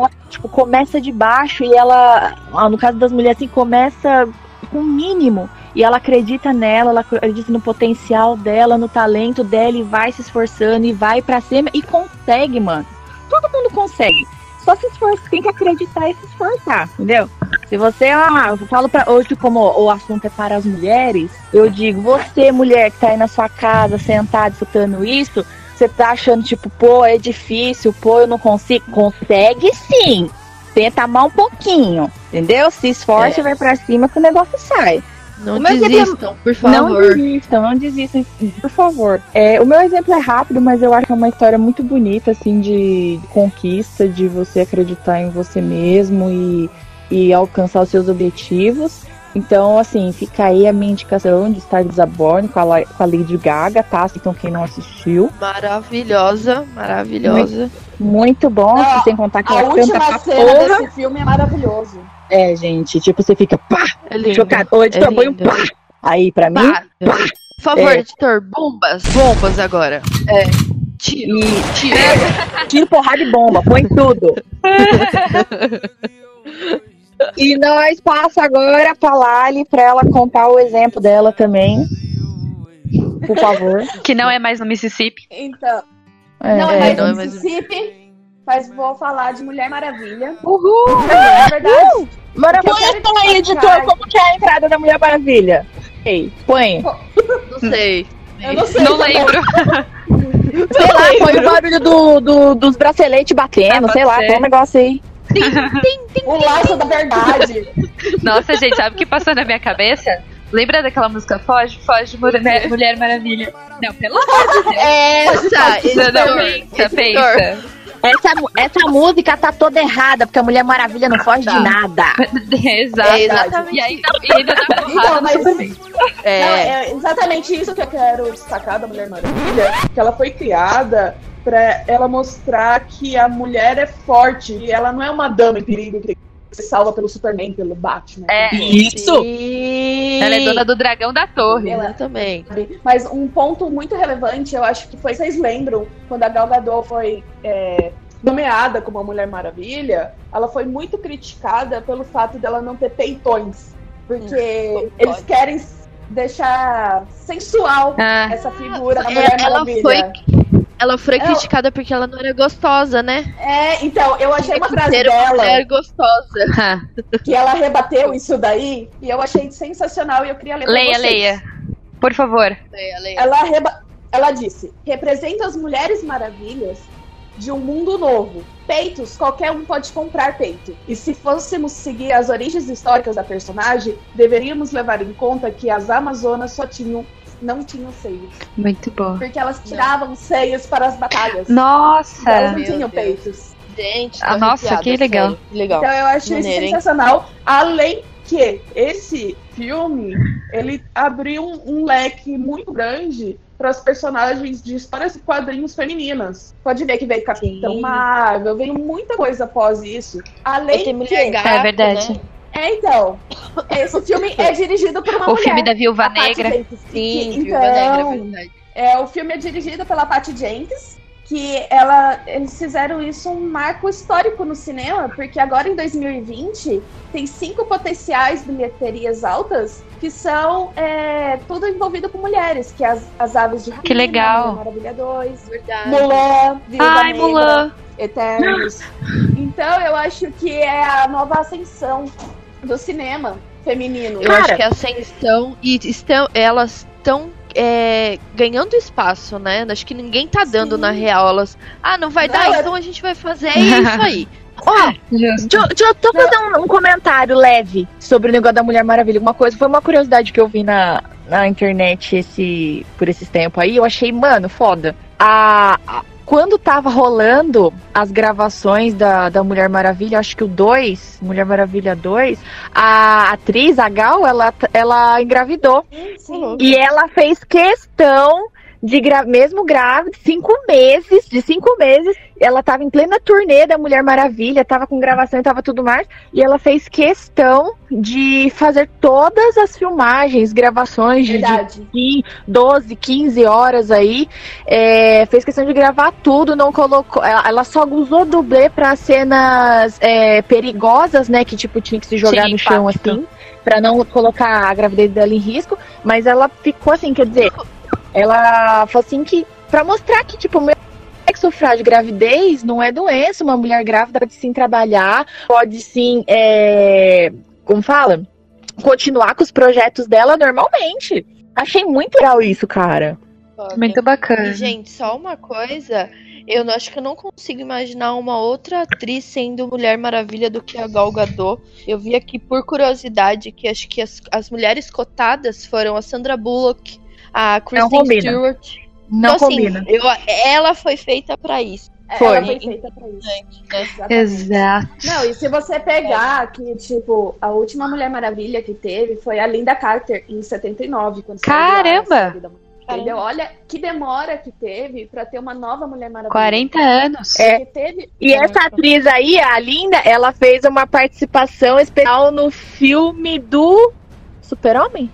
começa de baixo e ela, no caso das mulheres, assim, começa com o mínimo. e ela acredita nela, ela acredita no potencial dela, no talento dela, e vai se esforçando e vai pra cima e consegue, mano. Todo mundo consegue. Só se esforça, tem que acreditar e se esforçar, entendeu? Se você, eu falo pra hoje, como o assunto é para as mulheres, eu digo, você, mulher que tá aí na sua casa, sentada, escutando isso, você tá achando, tipo, pô, é difícil, pô, eu não consigo. Consegue sim. Tenta amar um pouquinho, entendeu? Se esforça e vai pra cima que o negócio sai. Não desistam, por favor. Não desistam, por favor. O meu exemplo é rápido, mas eu acho que é uma história muito bonita, assim, de conquista, de você acreditar em você mesmo e alcançar os seus objetivos. Então, assim, fica aí a minha indicação de Star is Born com a Lady Gaga, tá? Então, quem não assistiu. Maravilhosa. Muito bom, sem contar que ela canta pra porra. A última cena desse filme é maravilhoso. Gente, tipo, você fica pá, É chocado. O editor põe um pá. Aí, pra mim, pá. Por favor, editor, bombas agora. Tiro. Tiro, porrada e bomba, põe tudo. E nós passa agora pra Lali pra ela contar o exemplo dela também. Por favor. Que não é mais no Mississippi. Então, não é mais no Mississippi, mas vou falar de Mulher Maravilha. Uhul! Na verdade, Põe aí, editor, como que é a entrada da Mulher Maravilha? Ei, põe. Não sei. eu não sei. Não lembro. Sei lá, põe o barulho dos braceletes batendo, sei lá, põe um negócio aí. O laço da verdade. Nossa, gente, sabe o que passou na minha cabeça? Lembra daquela música Foge, Mulher Maravilha? Não, pelo amor de Deus. Pensa. Essa música tá toda errada, porque a Mulher Maravilha não foge de nada. Exato. Exatamente. E ainda dá porrada no Superman. Não, é exatamente isso que eu quero destacar da Mulher Maravilha, que ela foi criada pra ela mostrar que a mulher é forte e ela não é uma dama em perigo que se salva pelo Superman, pelo Batman. Isso! Ela é dona do dragão da torre. Exatamente. Mas um ponto muito relevante, eu acho que foi, vocês lembram, quando a Gal Gadot foi nomeada como a Mulher Maravilha, ela foi muito criticada pelo fato dela não ter peitões, porque eles querem deixar sensual essa figura da Mulher Maravilha. Ela foi criticada porque ela não era gostosa, né? Então, eu achei uma frase Uma dela mulher gostosa. que ela rebateu isso daí, e eu achei sensacional e eu queria ler pra vocês. Leia. Por favor. Ela disse: representa as mulheres maravilhas de um mundo novo. Peitos, qualquer um pode comprar peito. E se fôssemos seguir as origens históricas da personagem, deveríamos levar em conta que as Amazonas não tinham seios. Muito bom. Porque elas tiravam seios para as batalhas. Nossa! Elas não tinham peitos. Gente, nossa, que legal. Sério. Legal. Então eu acho isso sensacional. Além que esse filme, ele abriu um leque muito grande para os personagens de histórias e quadrinhos femininas. Pode ver que veio Capitão Marvel, veio muita coisa após isso. Além que... É verdade. Né? Então, esse filme é dirigido por uma mulher. O filme da Viúva Negra. Sim, Viúva Negra, é verdade. O filme é dirigido pela Patty Jenkins, que eles fizeram isso um marco histórico no cinema, porque agora em 2020 tem 5 potenciais bilheterias altas que são tudo envolvido com mulheres, que é as Aves de Rapina, Que legal. Maravilha 2, Verdade. Mulan, Viúva Negra, Mulan. Eternos. Então eu acho que é a nova ascensão do cinema feminino. Eu acho que a ascensão elas estão ganhando espaço, né? Acho que ninguém tá dando na real. Elas, não vai dar, então a gente vai fazer, e é isso aí. Deixa eu fazer um comentário leve sobre o negócio da Mulher Maravilha. Foi uma curiosidade que eu vi na internet por esses tempos aí. Eu achei, mano, foda. Quando tava rolando as gravações da Mulher Maravilha, acho que o 2, Mulher Maravilha 2, a atriz, a Gal, ela engravidou. Sim. E ela fez questão mesmo grávida, 5 meses, ela tava em plena turnê da Mulher Maravilha, tava com gravação e tava tudo mais, e ela fez questão de fazer todas as filmagens, gravações de 12, 15 horas aí, fez questão de gravar tudo, não colocou, ela só usou dublê pra cenas perigosas, né, que tipo tinha que se jogar no chão assim, pra não colocar a gravidez dela em risco, mas ela ficou assim, quer dizer, ela falou assim que, pra mostrar que tipo, sexo frágil, gravidez não é doença, uma mulher grávida pode sim trabalhar, pode sim, como fala? Continuar com os projetos dela normalmente. Achei muito legal isso, cara. Muito bacana. E, gente, só uma coisa, eu acho que eu não consigo imaginar uma outra atriz sendo Mulher Maravilha do que a Gal Gadot. Eu vi aqui por curiosidade que acho que as mulheres cotadas foram a Sandra Bullock, a Kristen Stewart. Não então, combina. Assim, ela foi feita pra isso. Ela foi feita pra isso. Exato. Não, e se você pegar que, tipo, a última Mulher Maravilha que teve foi a Linda Carter, em 79. Quando Caramba! Entendeu? Olha que demora que teve pra ter uma nova Mulher Maravilha. 40 anos. E essa atriz aí, a Linda, ela fez uma participação especial no filme do Super-Homem?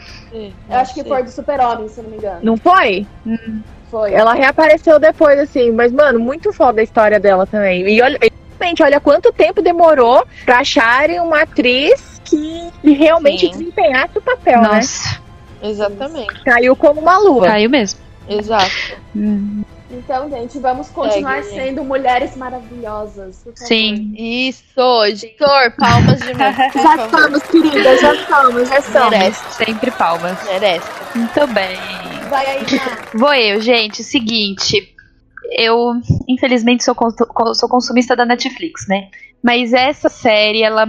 Eu acho que foi do Super-Homem, se não me engano. Não foi? Foi. Ela reapareceu depois, assim, mas, mano, muito foda a história dela também. E olha quanto tempo demorou pra acharem uma atriz que realmente desempenhasse o papel, Nossa. Né? Exatamente. Caiu como uma luva. Caiu mesmo. Exato. Então, gente, vamos continuar sendo mulheres maravilhosas. Por favor. Sim. Isso, editor, palmas de mão. Já estamos, querida, já estamos. Merece. Sempre palmas. Merece. Muito bem. Vai aí, Má. Vou eu, gente. Seguinte, eu infelizmente sou consumista da Netflix, né? Mas essa série, ela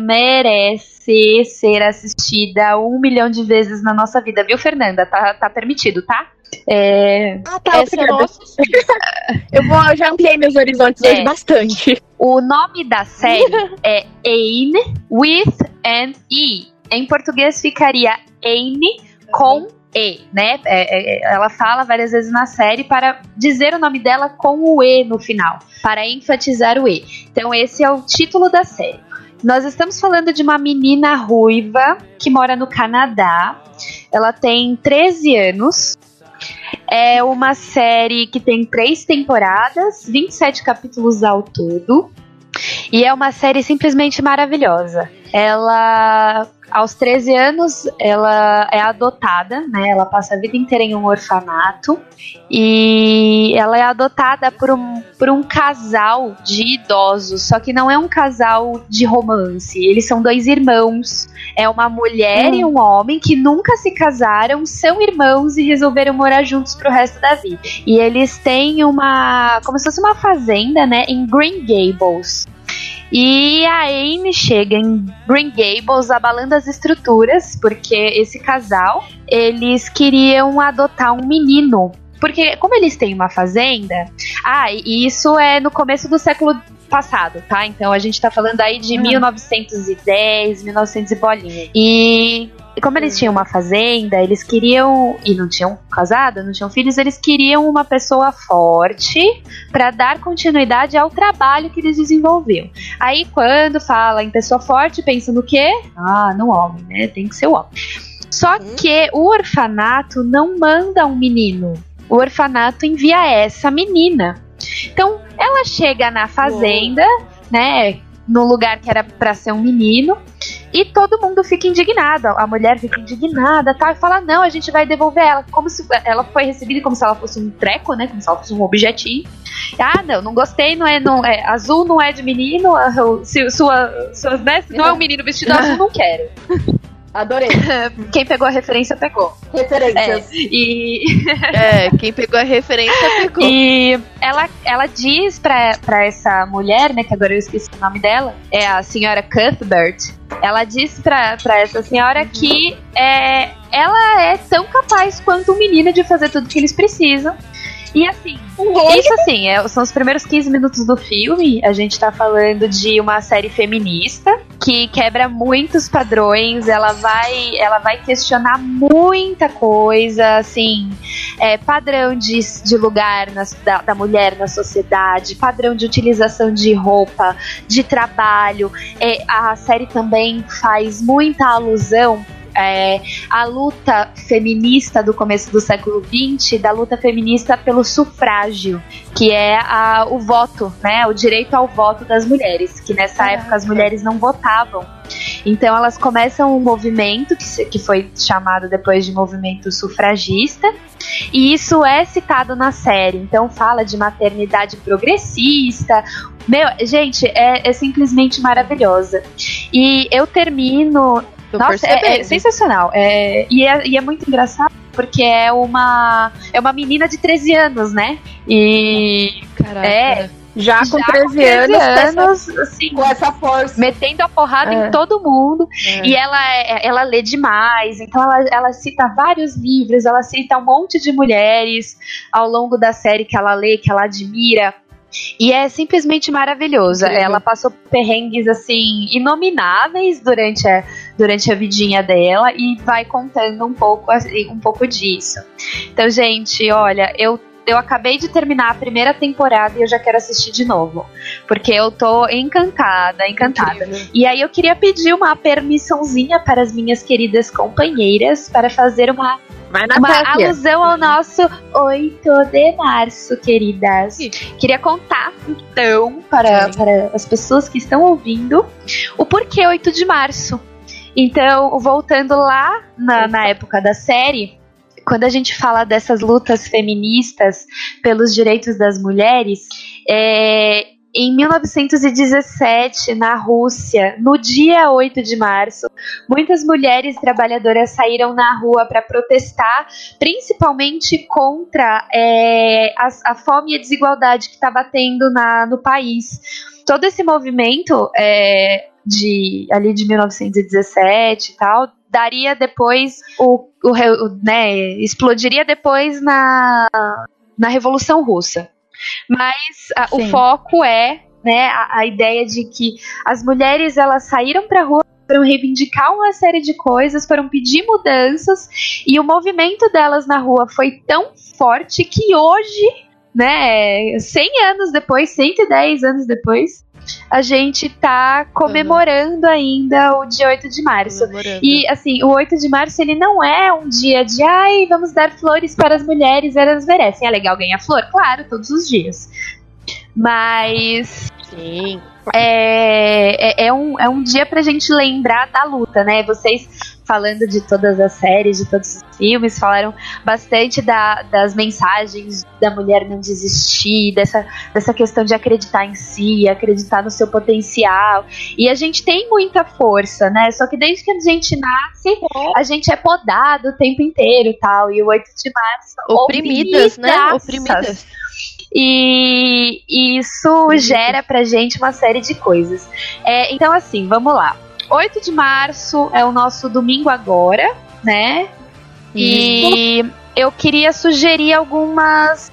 merece ser assistida 1 milhão de vezes na nossa vida, viu, Fernanda? Tá permitido, tá? Essa eu não assisti. Eu já ampliei meus horizontes hoje bastante. O nome da série é Anne with an E. Em português ficaria Anne com E, né? Ela fala várias vezes na série para dizer o nome dela com o E no final, para enfatizar o E. Então esse é o título da série. Nós estamos falando de uma menina ruiva que mora no Canadá. Ela tem 13 anos. É uma série que tem 3 temporadas, 27 capítulos ao todo. E é uma série simplesmente maravilhosa. Ela, aos 13 anos, ela é adotada, né? Ela passa a vida inteira em um orfanato. E ela é adotada por um casal de idosos. Só que não é um casal de romance. Eles são 2 irmãos. É uma mulher e um homem que nunca se casaram, são irmãos e resolveram morar juntos pro resto da vida. E eles têm como se fosse uma fazenda, né? Em Green Gables. E a Anne chega em Green Gables abalando as estruturas, porque esse casal, eles queriam adotar um menino. Porque como eles têm uma fazenda... e isso é no começo do século passado, tá? Então a gente tá falando aí de 1910, 1900 e bolinha. E como eles tinham uma fazenda, eles queriam, e não tinham casado, não tinham filhos, eles queriam uma pessoa forte para dar continuidade ao trabalho que eles desenvolviam. Aí quando fala em pessoa forte, pensa no quê? No homem, né? Tem que ser o homem. Só que o orfanato não manda um menino. O orfanato envia essa menina. Então, ela chega na fazenda, né, no lugar que era pra ser um menino, e todo mundo fica indignado. A mulher fica indignada, tá, e fala, não, a gente vai devolver ela. Como se ela foi recebida como se ela fosse um treco, né, como se ela fosse um objetinho. Não gostei, não é azul não é de menino, não é um menino vestido azul, não quero. Adorei. Quem pegou a referência, pegou. Referências. Quem pegou a referência, pegou. E ela diz pra essa mulher, né, que agora eu esqueci o nome dela, é a senhora Cuthbert. Ela diz pra essa senhora que ela é tão capaz quanto um menino de fazer tudo que eles precisam. E assim, isso assim, são os primeiros 15 minutos do filme. A gente tá falando de uma série feminista que quebra muitos padrões. Ela vai questionar muita coisa, assim. padrão de lugar da mulher na sociedade, padrão de utilização de roupa, de trabalho. A série também faz muita alusão a luta feminista do começo do século XX, da luta feminista pelo sufrágio, que é o voto, né, o direito ao voto das mulheres, que nessa época as mulheres não votavam. Então elas começam um movimento que foi chamado depois de movimento sufragista, e isso é citado na série. Então fala de maternidade progressista. Gente, é simplesmente maravilhosa. E eu termino... Nossa, é sensacional. E é muito engraçado porque é uma menina de 13 anos, né? E... Caraca. Já com 13 anos assim, com essa força, metendo a porrada em todo mundo. E ela lê demais. Então ela cita vários livros, ela cita um monte de mulheres ao longo da série que ela lê, que ela admira. E é simplesmente maravilhosa. Ela passou por perrengues assim inomináveis durante a vidinha dela e vai contando um pouco disso. Então, gente, olha, eu acabei de terminar a primeira temporada e eu já quero assistir de novo, porque eu tô encantada. Incrível. E aí eu queria pedir uma permissãozinha para as minhas queridas companheiras para fazer uma alusão ao nosso 8 de março, queridas. Queria contar, então, para as pessoas que estão ouvindo, o porquê 8 de março. Então, voltando lá na época da série, quando a gente fala dessas lutas feministas pelos direitos das mulheres, em 1917, na Rússia, no dia 8 de março, muitas mulheres trabalhadoras saíram na rua para protestar, principalmente contra a fome e a desigualdade que estava tendo no país. Todo esse movimento ali de 1917 e tal, daria depois explodiria depois na Revolução Russa. Mas o foco é, né, a ideia de que as mulheres elas saíram para a rua para reivindicar uma série de coisas, para pedir mudanças, e o movimento delas na rua foi tão forte que hoje, né, 100 anos depois, 110 anos depois, a gente tá comemorando ainda o dia 8 de março. E, assim, o 8 de março, ele não é um dia de vamos dar flores para as mulheres, elas merecem. É legal ganhar flor? Claro, todos os dias. Mas... Sim. É um dia pra gente lembrar da luta, né? Vocês, falando de todas as séries, de todos os filmes, falaram bastante das mensagens da mulher não desistir, dessa questão de acreditar em si, acreditar no seu potencial. E a gente tem muita força, né? Só que desde que a gente nasce, a gente é podado o tempo inteiro e tal. E o 8 de março... Oprimidas, né? Oprimidas. E isso gera pra gente uma série de coisas. Então, assim, vamos lá. 8 de março é o nosso domingo agora, né? E eu queria sugerir algumas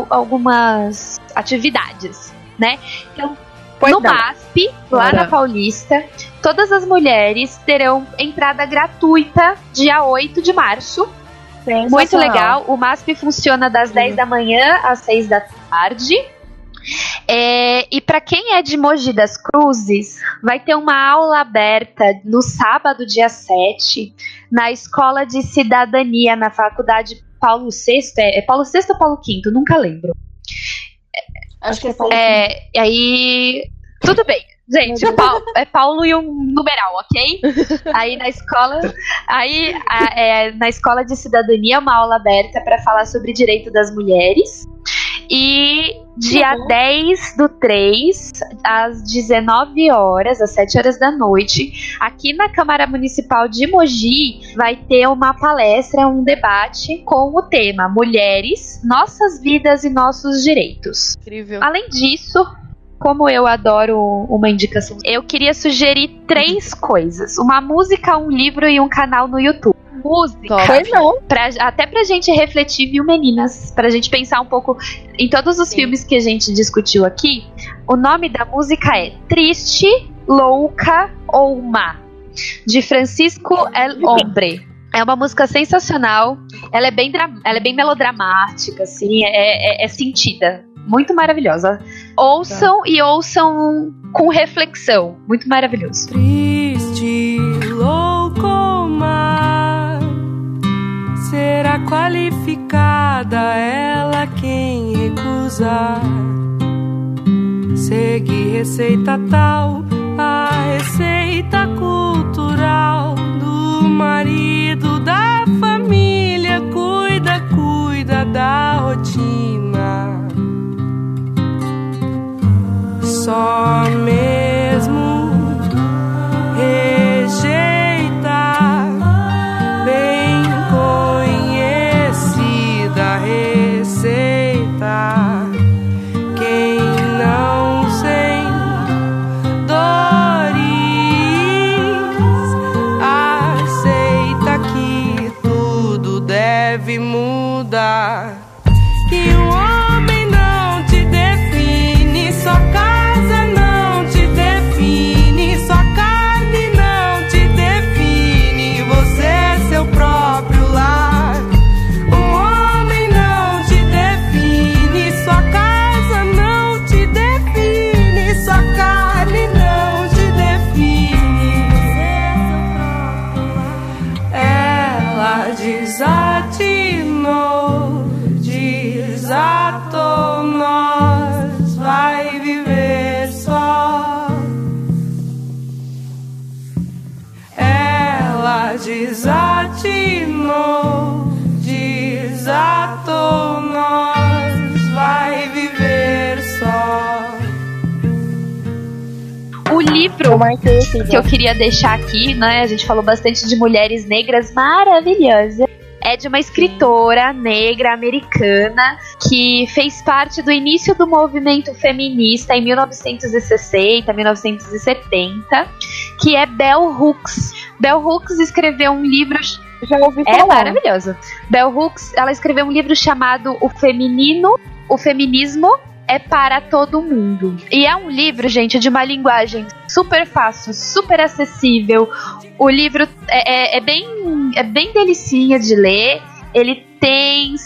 atividades, né? Então, no MASP, lá na Paulista, todas as mulheres terão entrada gratuita dia 8 de março. Muito legal. O MASP funciona das 10 da manhã às 6 da tarde. E para quem é de Mogi das Cruzes, vai ter uma aula aberta no sábado, dia 7, na Escola de Cidadania, na Faculdade Paulo VI. É Paulo VI ou Paulo V? Nunca lembro. Acho que é Paulo VI. Aí, tudo bem. Gente, é Paulo e um numeral, ok? Aí na escola, na Escola de Cidadania, uma aula aberta para falar sobre direito das mulheres. E dia 10/3, às 19 horas, às 7 horas da noite, aqui na Câmara Municipal de Mogi, vai ter uma palestra, um debate com o tema Mulheres, Nossas Vidas e Nossos Direitos. Incrível. Além disso, como eu adoro uma indicação, eu queria sugerir 3 coisas: uma música, um livro e um canal no YouTube. Música, até pra gente refletir, viu, meninas? Pra gente pensar um pouco em todos os filmes que a gente discutiu aqui. O nome da música é Triste, Louca ou Má, de Francisco El Hombre. É uma música sensacional. Ela é bem melodramática, assim, é sentida. Muito maravilhosa. Ouçam e ouçam com reflexão. Muito maravilhoso. Triste, louco mar, será qualificada ela quem recusar. Segue receita tal, a receita cultural do marido da família. Cuida da rotina. Só mesmo rejeita bem conhecida receita. Quem não sem dores aceita que tudo deve mudar. Que o homem não te define, sua casa não te define, sua carne não te define, você é seu próprio lar. O homem não te define, sua casa não te define, sua carne não te define, você é seu próprio lar. Ela desatou, nós vai viver só. Ela desatou, nós vai viver só. O livro que eu queria deixar aqui, né? A gente falou bastante de mulheres negras maravilhosas. É de uma escritora negra americana que fez parte do início do movimento feminista em 1960, 1970, que é Bell Hooks. Bell Hooks escreveu um livro... Já ouvi falar. É maravilhoso. Bell Hooks, ela escreveu um livro chamado O Feminismo é para todo mundo. E é um livro, gente, de uma linguagem super fácil, super acessível. O livro é bem delicinha de ler. Ele tem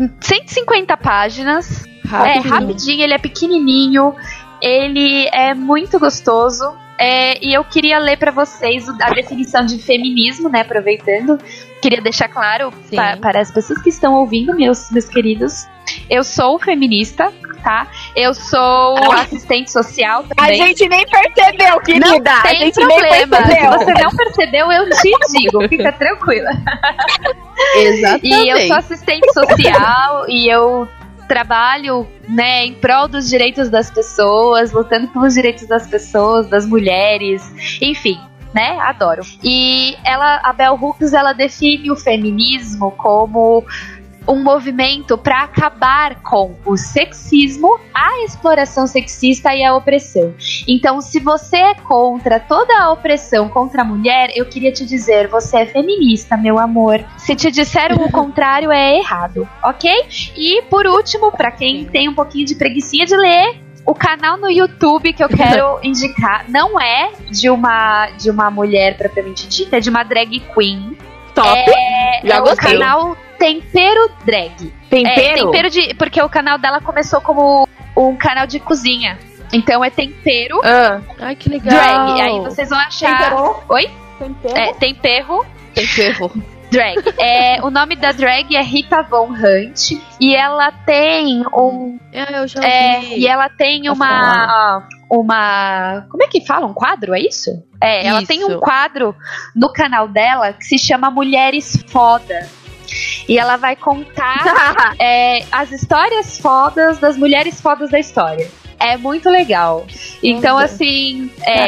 150 páginas. Rapidinho, ele é pequenininho. Ele é muito gostoso. E eu queria ler para vocês a definição de feminismo, né? Aproveitando. Queria deixar claro para as pessoas que estão ouvindo, meus queridos. Eu sou feminista, tá? Eu sou assistente social também. A gente nem percebeu, querida. Não tem a gente problema. nem percebeu. Se você não percebeu, eu te digo. Fica tranquila. Exatamente. E eu sou assistente social e eu trabalho, né, em prol dos direitos das pessoas, lutando pelos direitos das pessoas, das mulheres, enfim, né, adoro. E a Bell Hooks, ela define o feminismo como um movimento para acabar com o sexismo, a exploração sexista e a opressão. Então, se você é contra toda a opressão contra a mulher, eu queria te dizer, você é feminista, meu amor. Se te disseram o contrário, é errado, ok? E, por último, para quem tem um pouquinho de preguicinha de ler, o canal no YouTube que eu quero indicar não é de uma mulher propriamente dita, é de uma drag queen. Top! Já gostei. O canal Tempero Drag. Tempero? Porque o canal dela começou como um canal de cozinha. Então é tempero. Ai, que legal. Drag. Aí vocês vão achar. Tempero? Oi? Tempero? Tempero. Drag. O nome da drag é Rita Von Hunt. E ela tem um. Eu já ouvi. E ela tem uma. Como é que fala? Um quadro? É isso? Ela Isso. tem um quadro no canal dela que se chama Mulheres Foda. E ela vai contar as histórias fodas das mulheres fodas da história. É muito legal. Então, assim,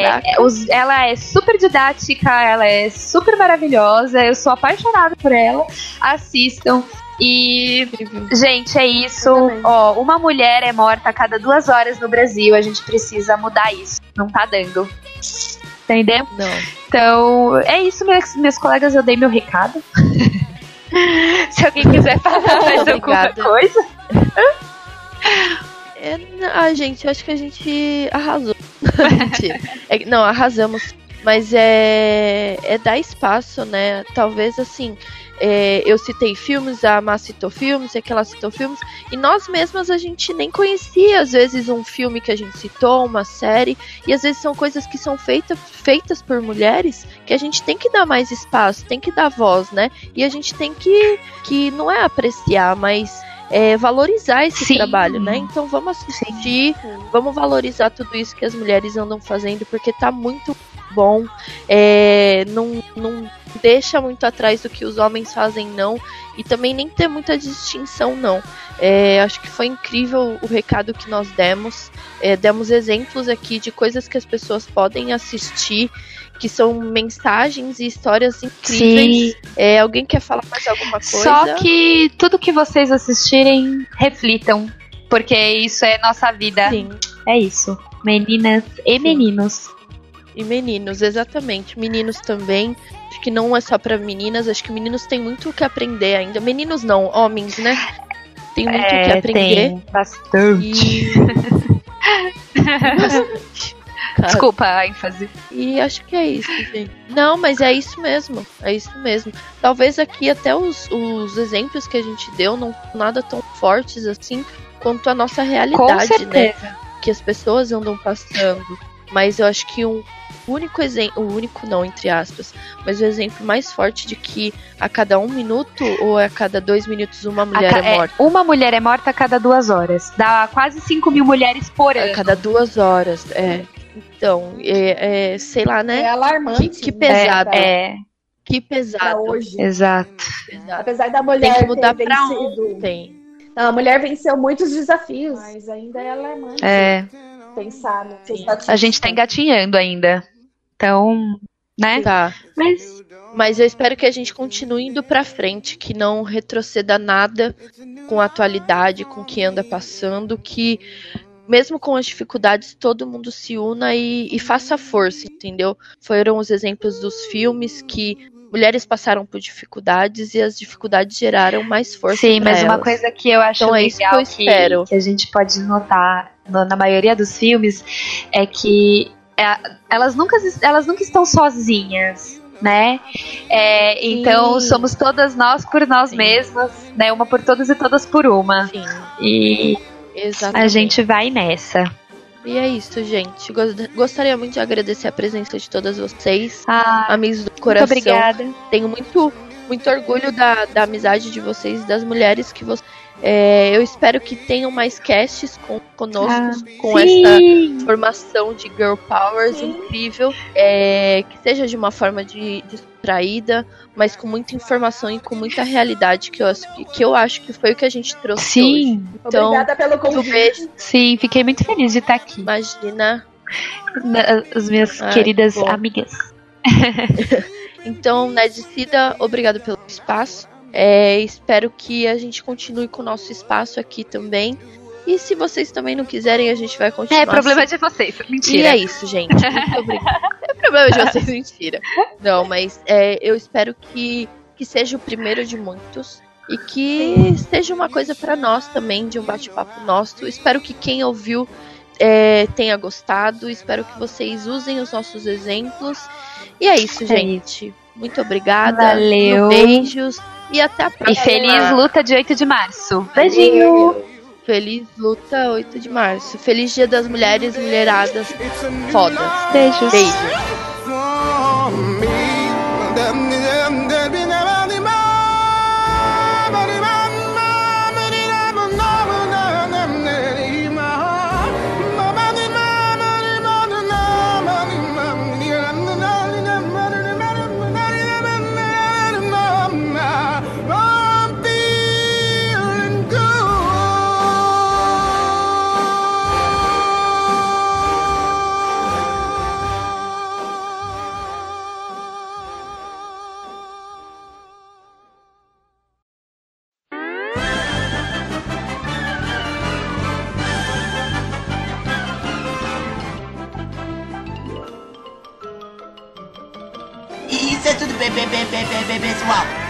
ela é super didática, ela é super maravilhosa. Eu sou apaixonada por ela. Assistam. E, gente, é isso. Ó, uma mulher é morta a cada 2 horas no Brasil. A gente precisa mudar isso. Não tá dando. Entendeu? Não. Então, é isso, meus colegas. Eu dei meu recado. Se alguém quiser falar mais alguma coisa. Gente, eu acho que a gente arrasou. Mentira. Não, arrasamos. Mas é dar espaço, né? Talvez assim, eu citei filmes, a Má citou filmes, aquela citou filmes, e nós mesmas a gente nem conhecia, às vezes, um filme que a gente citou, uma série, e às vezes são coisas que são feitas por mulheres, que a gente tem que dar mais espaço, tem que dar voz, né? E a gente tem que não é apreciar, mas valorizar esse trabalho, né? Então vamos assistir, vamos valorizar tudo isso que as mulheres andam fazendo, porque tá muito bom, não deixa muito atrás do que os homens fazem, não, e também nem ter muita distinção, não. Acho que foi incrível o recado que nós demos, demos exemplos aqui de coisas que as pessoas podem assistir, que são mensagens e histórias incríveis. Alguém quer falar mais alguma coisa? Só que tudo que vocês assistirem, reflitam, porque isso é nossa vida. Sim. É isso, meninas e meninos. E meninos, exatamente. Meninos também. Acho que não é só pra meninas. Acho que meninos têm muito o que aprender ainda. Meninos não, homens, né? Tem muito o que aprender. Tem bastante. Bastante. Desculpa a ênfase. E acho que é isso, gente. Não, mas é isso mesmo. É isso mesmo. Talvez aqui até os exemplos que a gente deu não são nada tão fortes assim quanto a nossa realidade, Com certeza. né? Que as pessoas andam passando. Mas eu acho que um único exemplo, o único não, entre aspas, mas o exemplo mais forte de que a cada 1 minuto ou a cada 2 minutos uma mulher é morta. Uma mulher é morta a cada 2 horas. Dá quase 5.000 mulheres por ano. A cada 2 horas, Então, sei lá, né? É alarmante. Que pesado. Que Pra pesado. hoje. Exato. Pesado. Apesar da mulher Tem que mudar ter pra vencido. ontem. Não, a mulher venceu muitos desafios, mas ainda é alarmante pensar no A gente tá engatinhando ainda. Então, né? Tá. Mas Mas eu espero que a gente continue indo pra frente, que não retroceda nada com a atualidade, com o que anda passando, que mesmo com as dificuldades, todo mundo se una e faça força, entendeu? Foram os exemplos dos filmes que mulheres passaram por dificuldades e as dificuldades geraram mais força. sim, mas pra uma elas. coisa que eu acho Então é isso que legal eu espero. que a gente pode notar na maioria dos filmes é que elas nunca estão sozinhas, né? Então somos todas nós por nós mesmas, né? Uma por todas e todas por uma. Sim, E exatamente. a gente vai nessa. E é isso, gente. Gostaria muito de agradecer a presença de todas vocês, Ah, amigos do coração. muito obrigada. Tenho muito orgulho da amizade de vocês e das mulheres que vocês. Eu espero que tenham mais casts conosco, com sim. essa formação de Girl Powers incrível, que seja de uma forma distraída, mas com muita informação e com muita realidade, que eu acho que foi o que a gente trouxe hoje. Sim, Então, Obrigada pelo convite. beijo. sim, fiquei muito feliz de estar aqui. Imagina. As minhas Ai, queridas bom. amigas. Então, Nedicida, obrigado pelo espaço. Espero que a gente continue com o nosso espaço aqui também. E se vocês também não quiserem, a gente vai continuar. Problema de vocês. E Mentira. é isso, gente. Muito obrigada. É problema de vocês, mentira. Não, mas eu espero que seja o primeiro de muitos. E que seja uma coisa pra nós também, de um bate-papo nosso. Espero que quem ouviu tenha gostado. Espero que vocês usem os nossos exemplos. E é isso, gente. Muito obrigada. Valeu. Beijos. E até a próxima. E feliz luta de 8 de março. Beijinho. Feliz luta 8 de março. Feliz Dia das Mulheres, mulheradas fodas. Beijos. Beijos. Isso é tudo, pessoal.